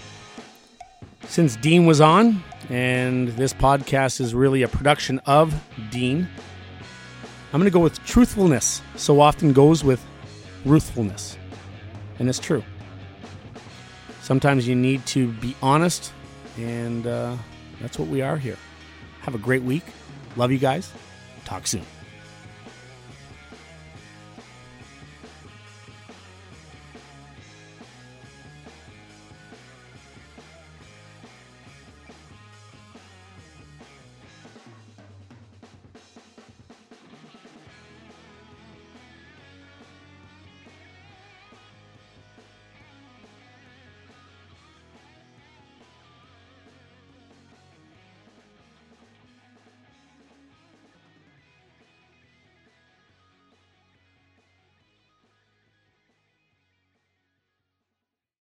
since Dean was on, and this podcast is really a production of Dean, I'm going to go with truthfulness. So often goes with ruthfulness. And it's true. Sometimes you need to be honest, and uh, that's what we are here. Have a great week. Love you guys. Talk soon.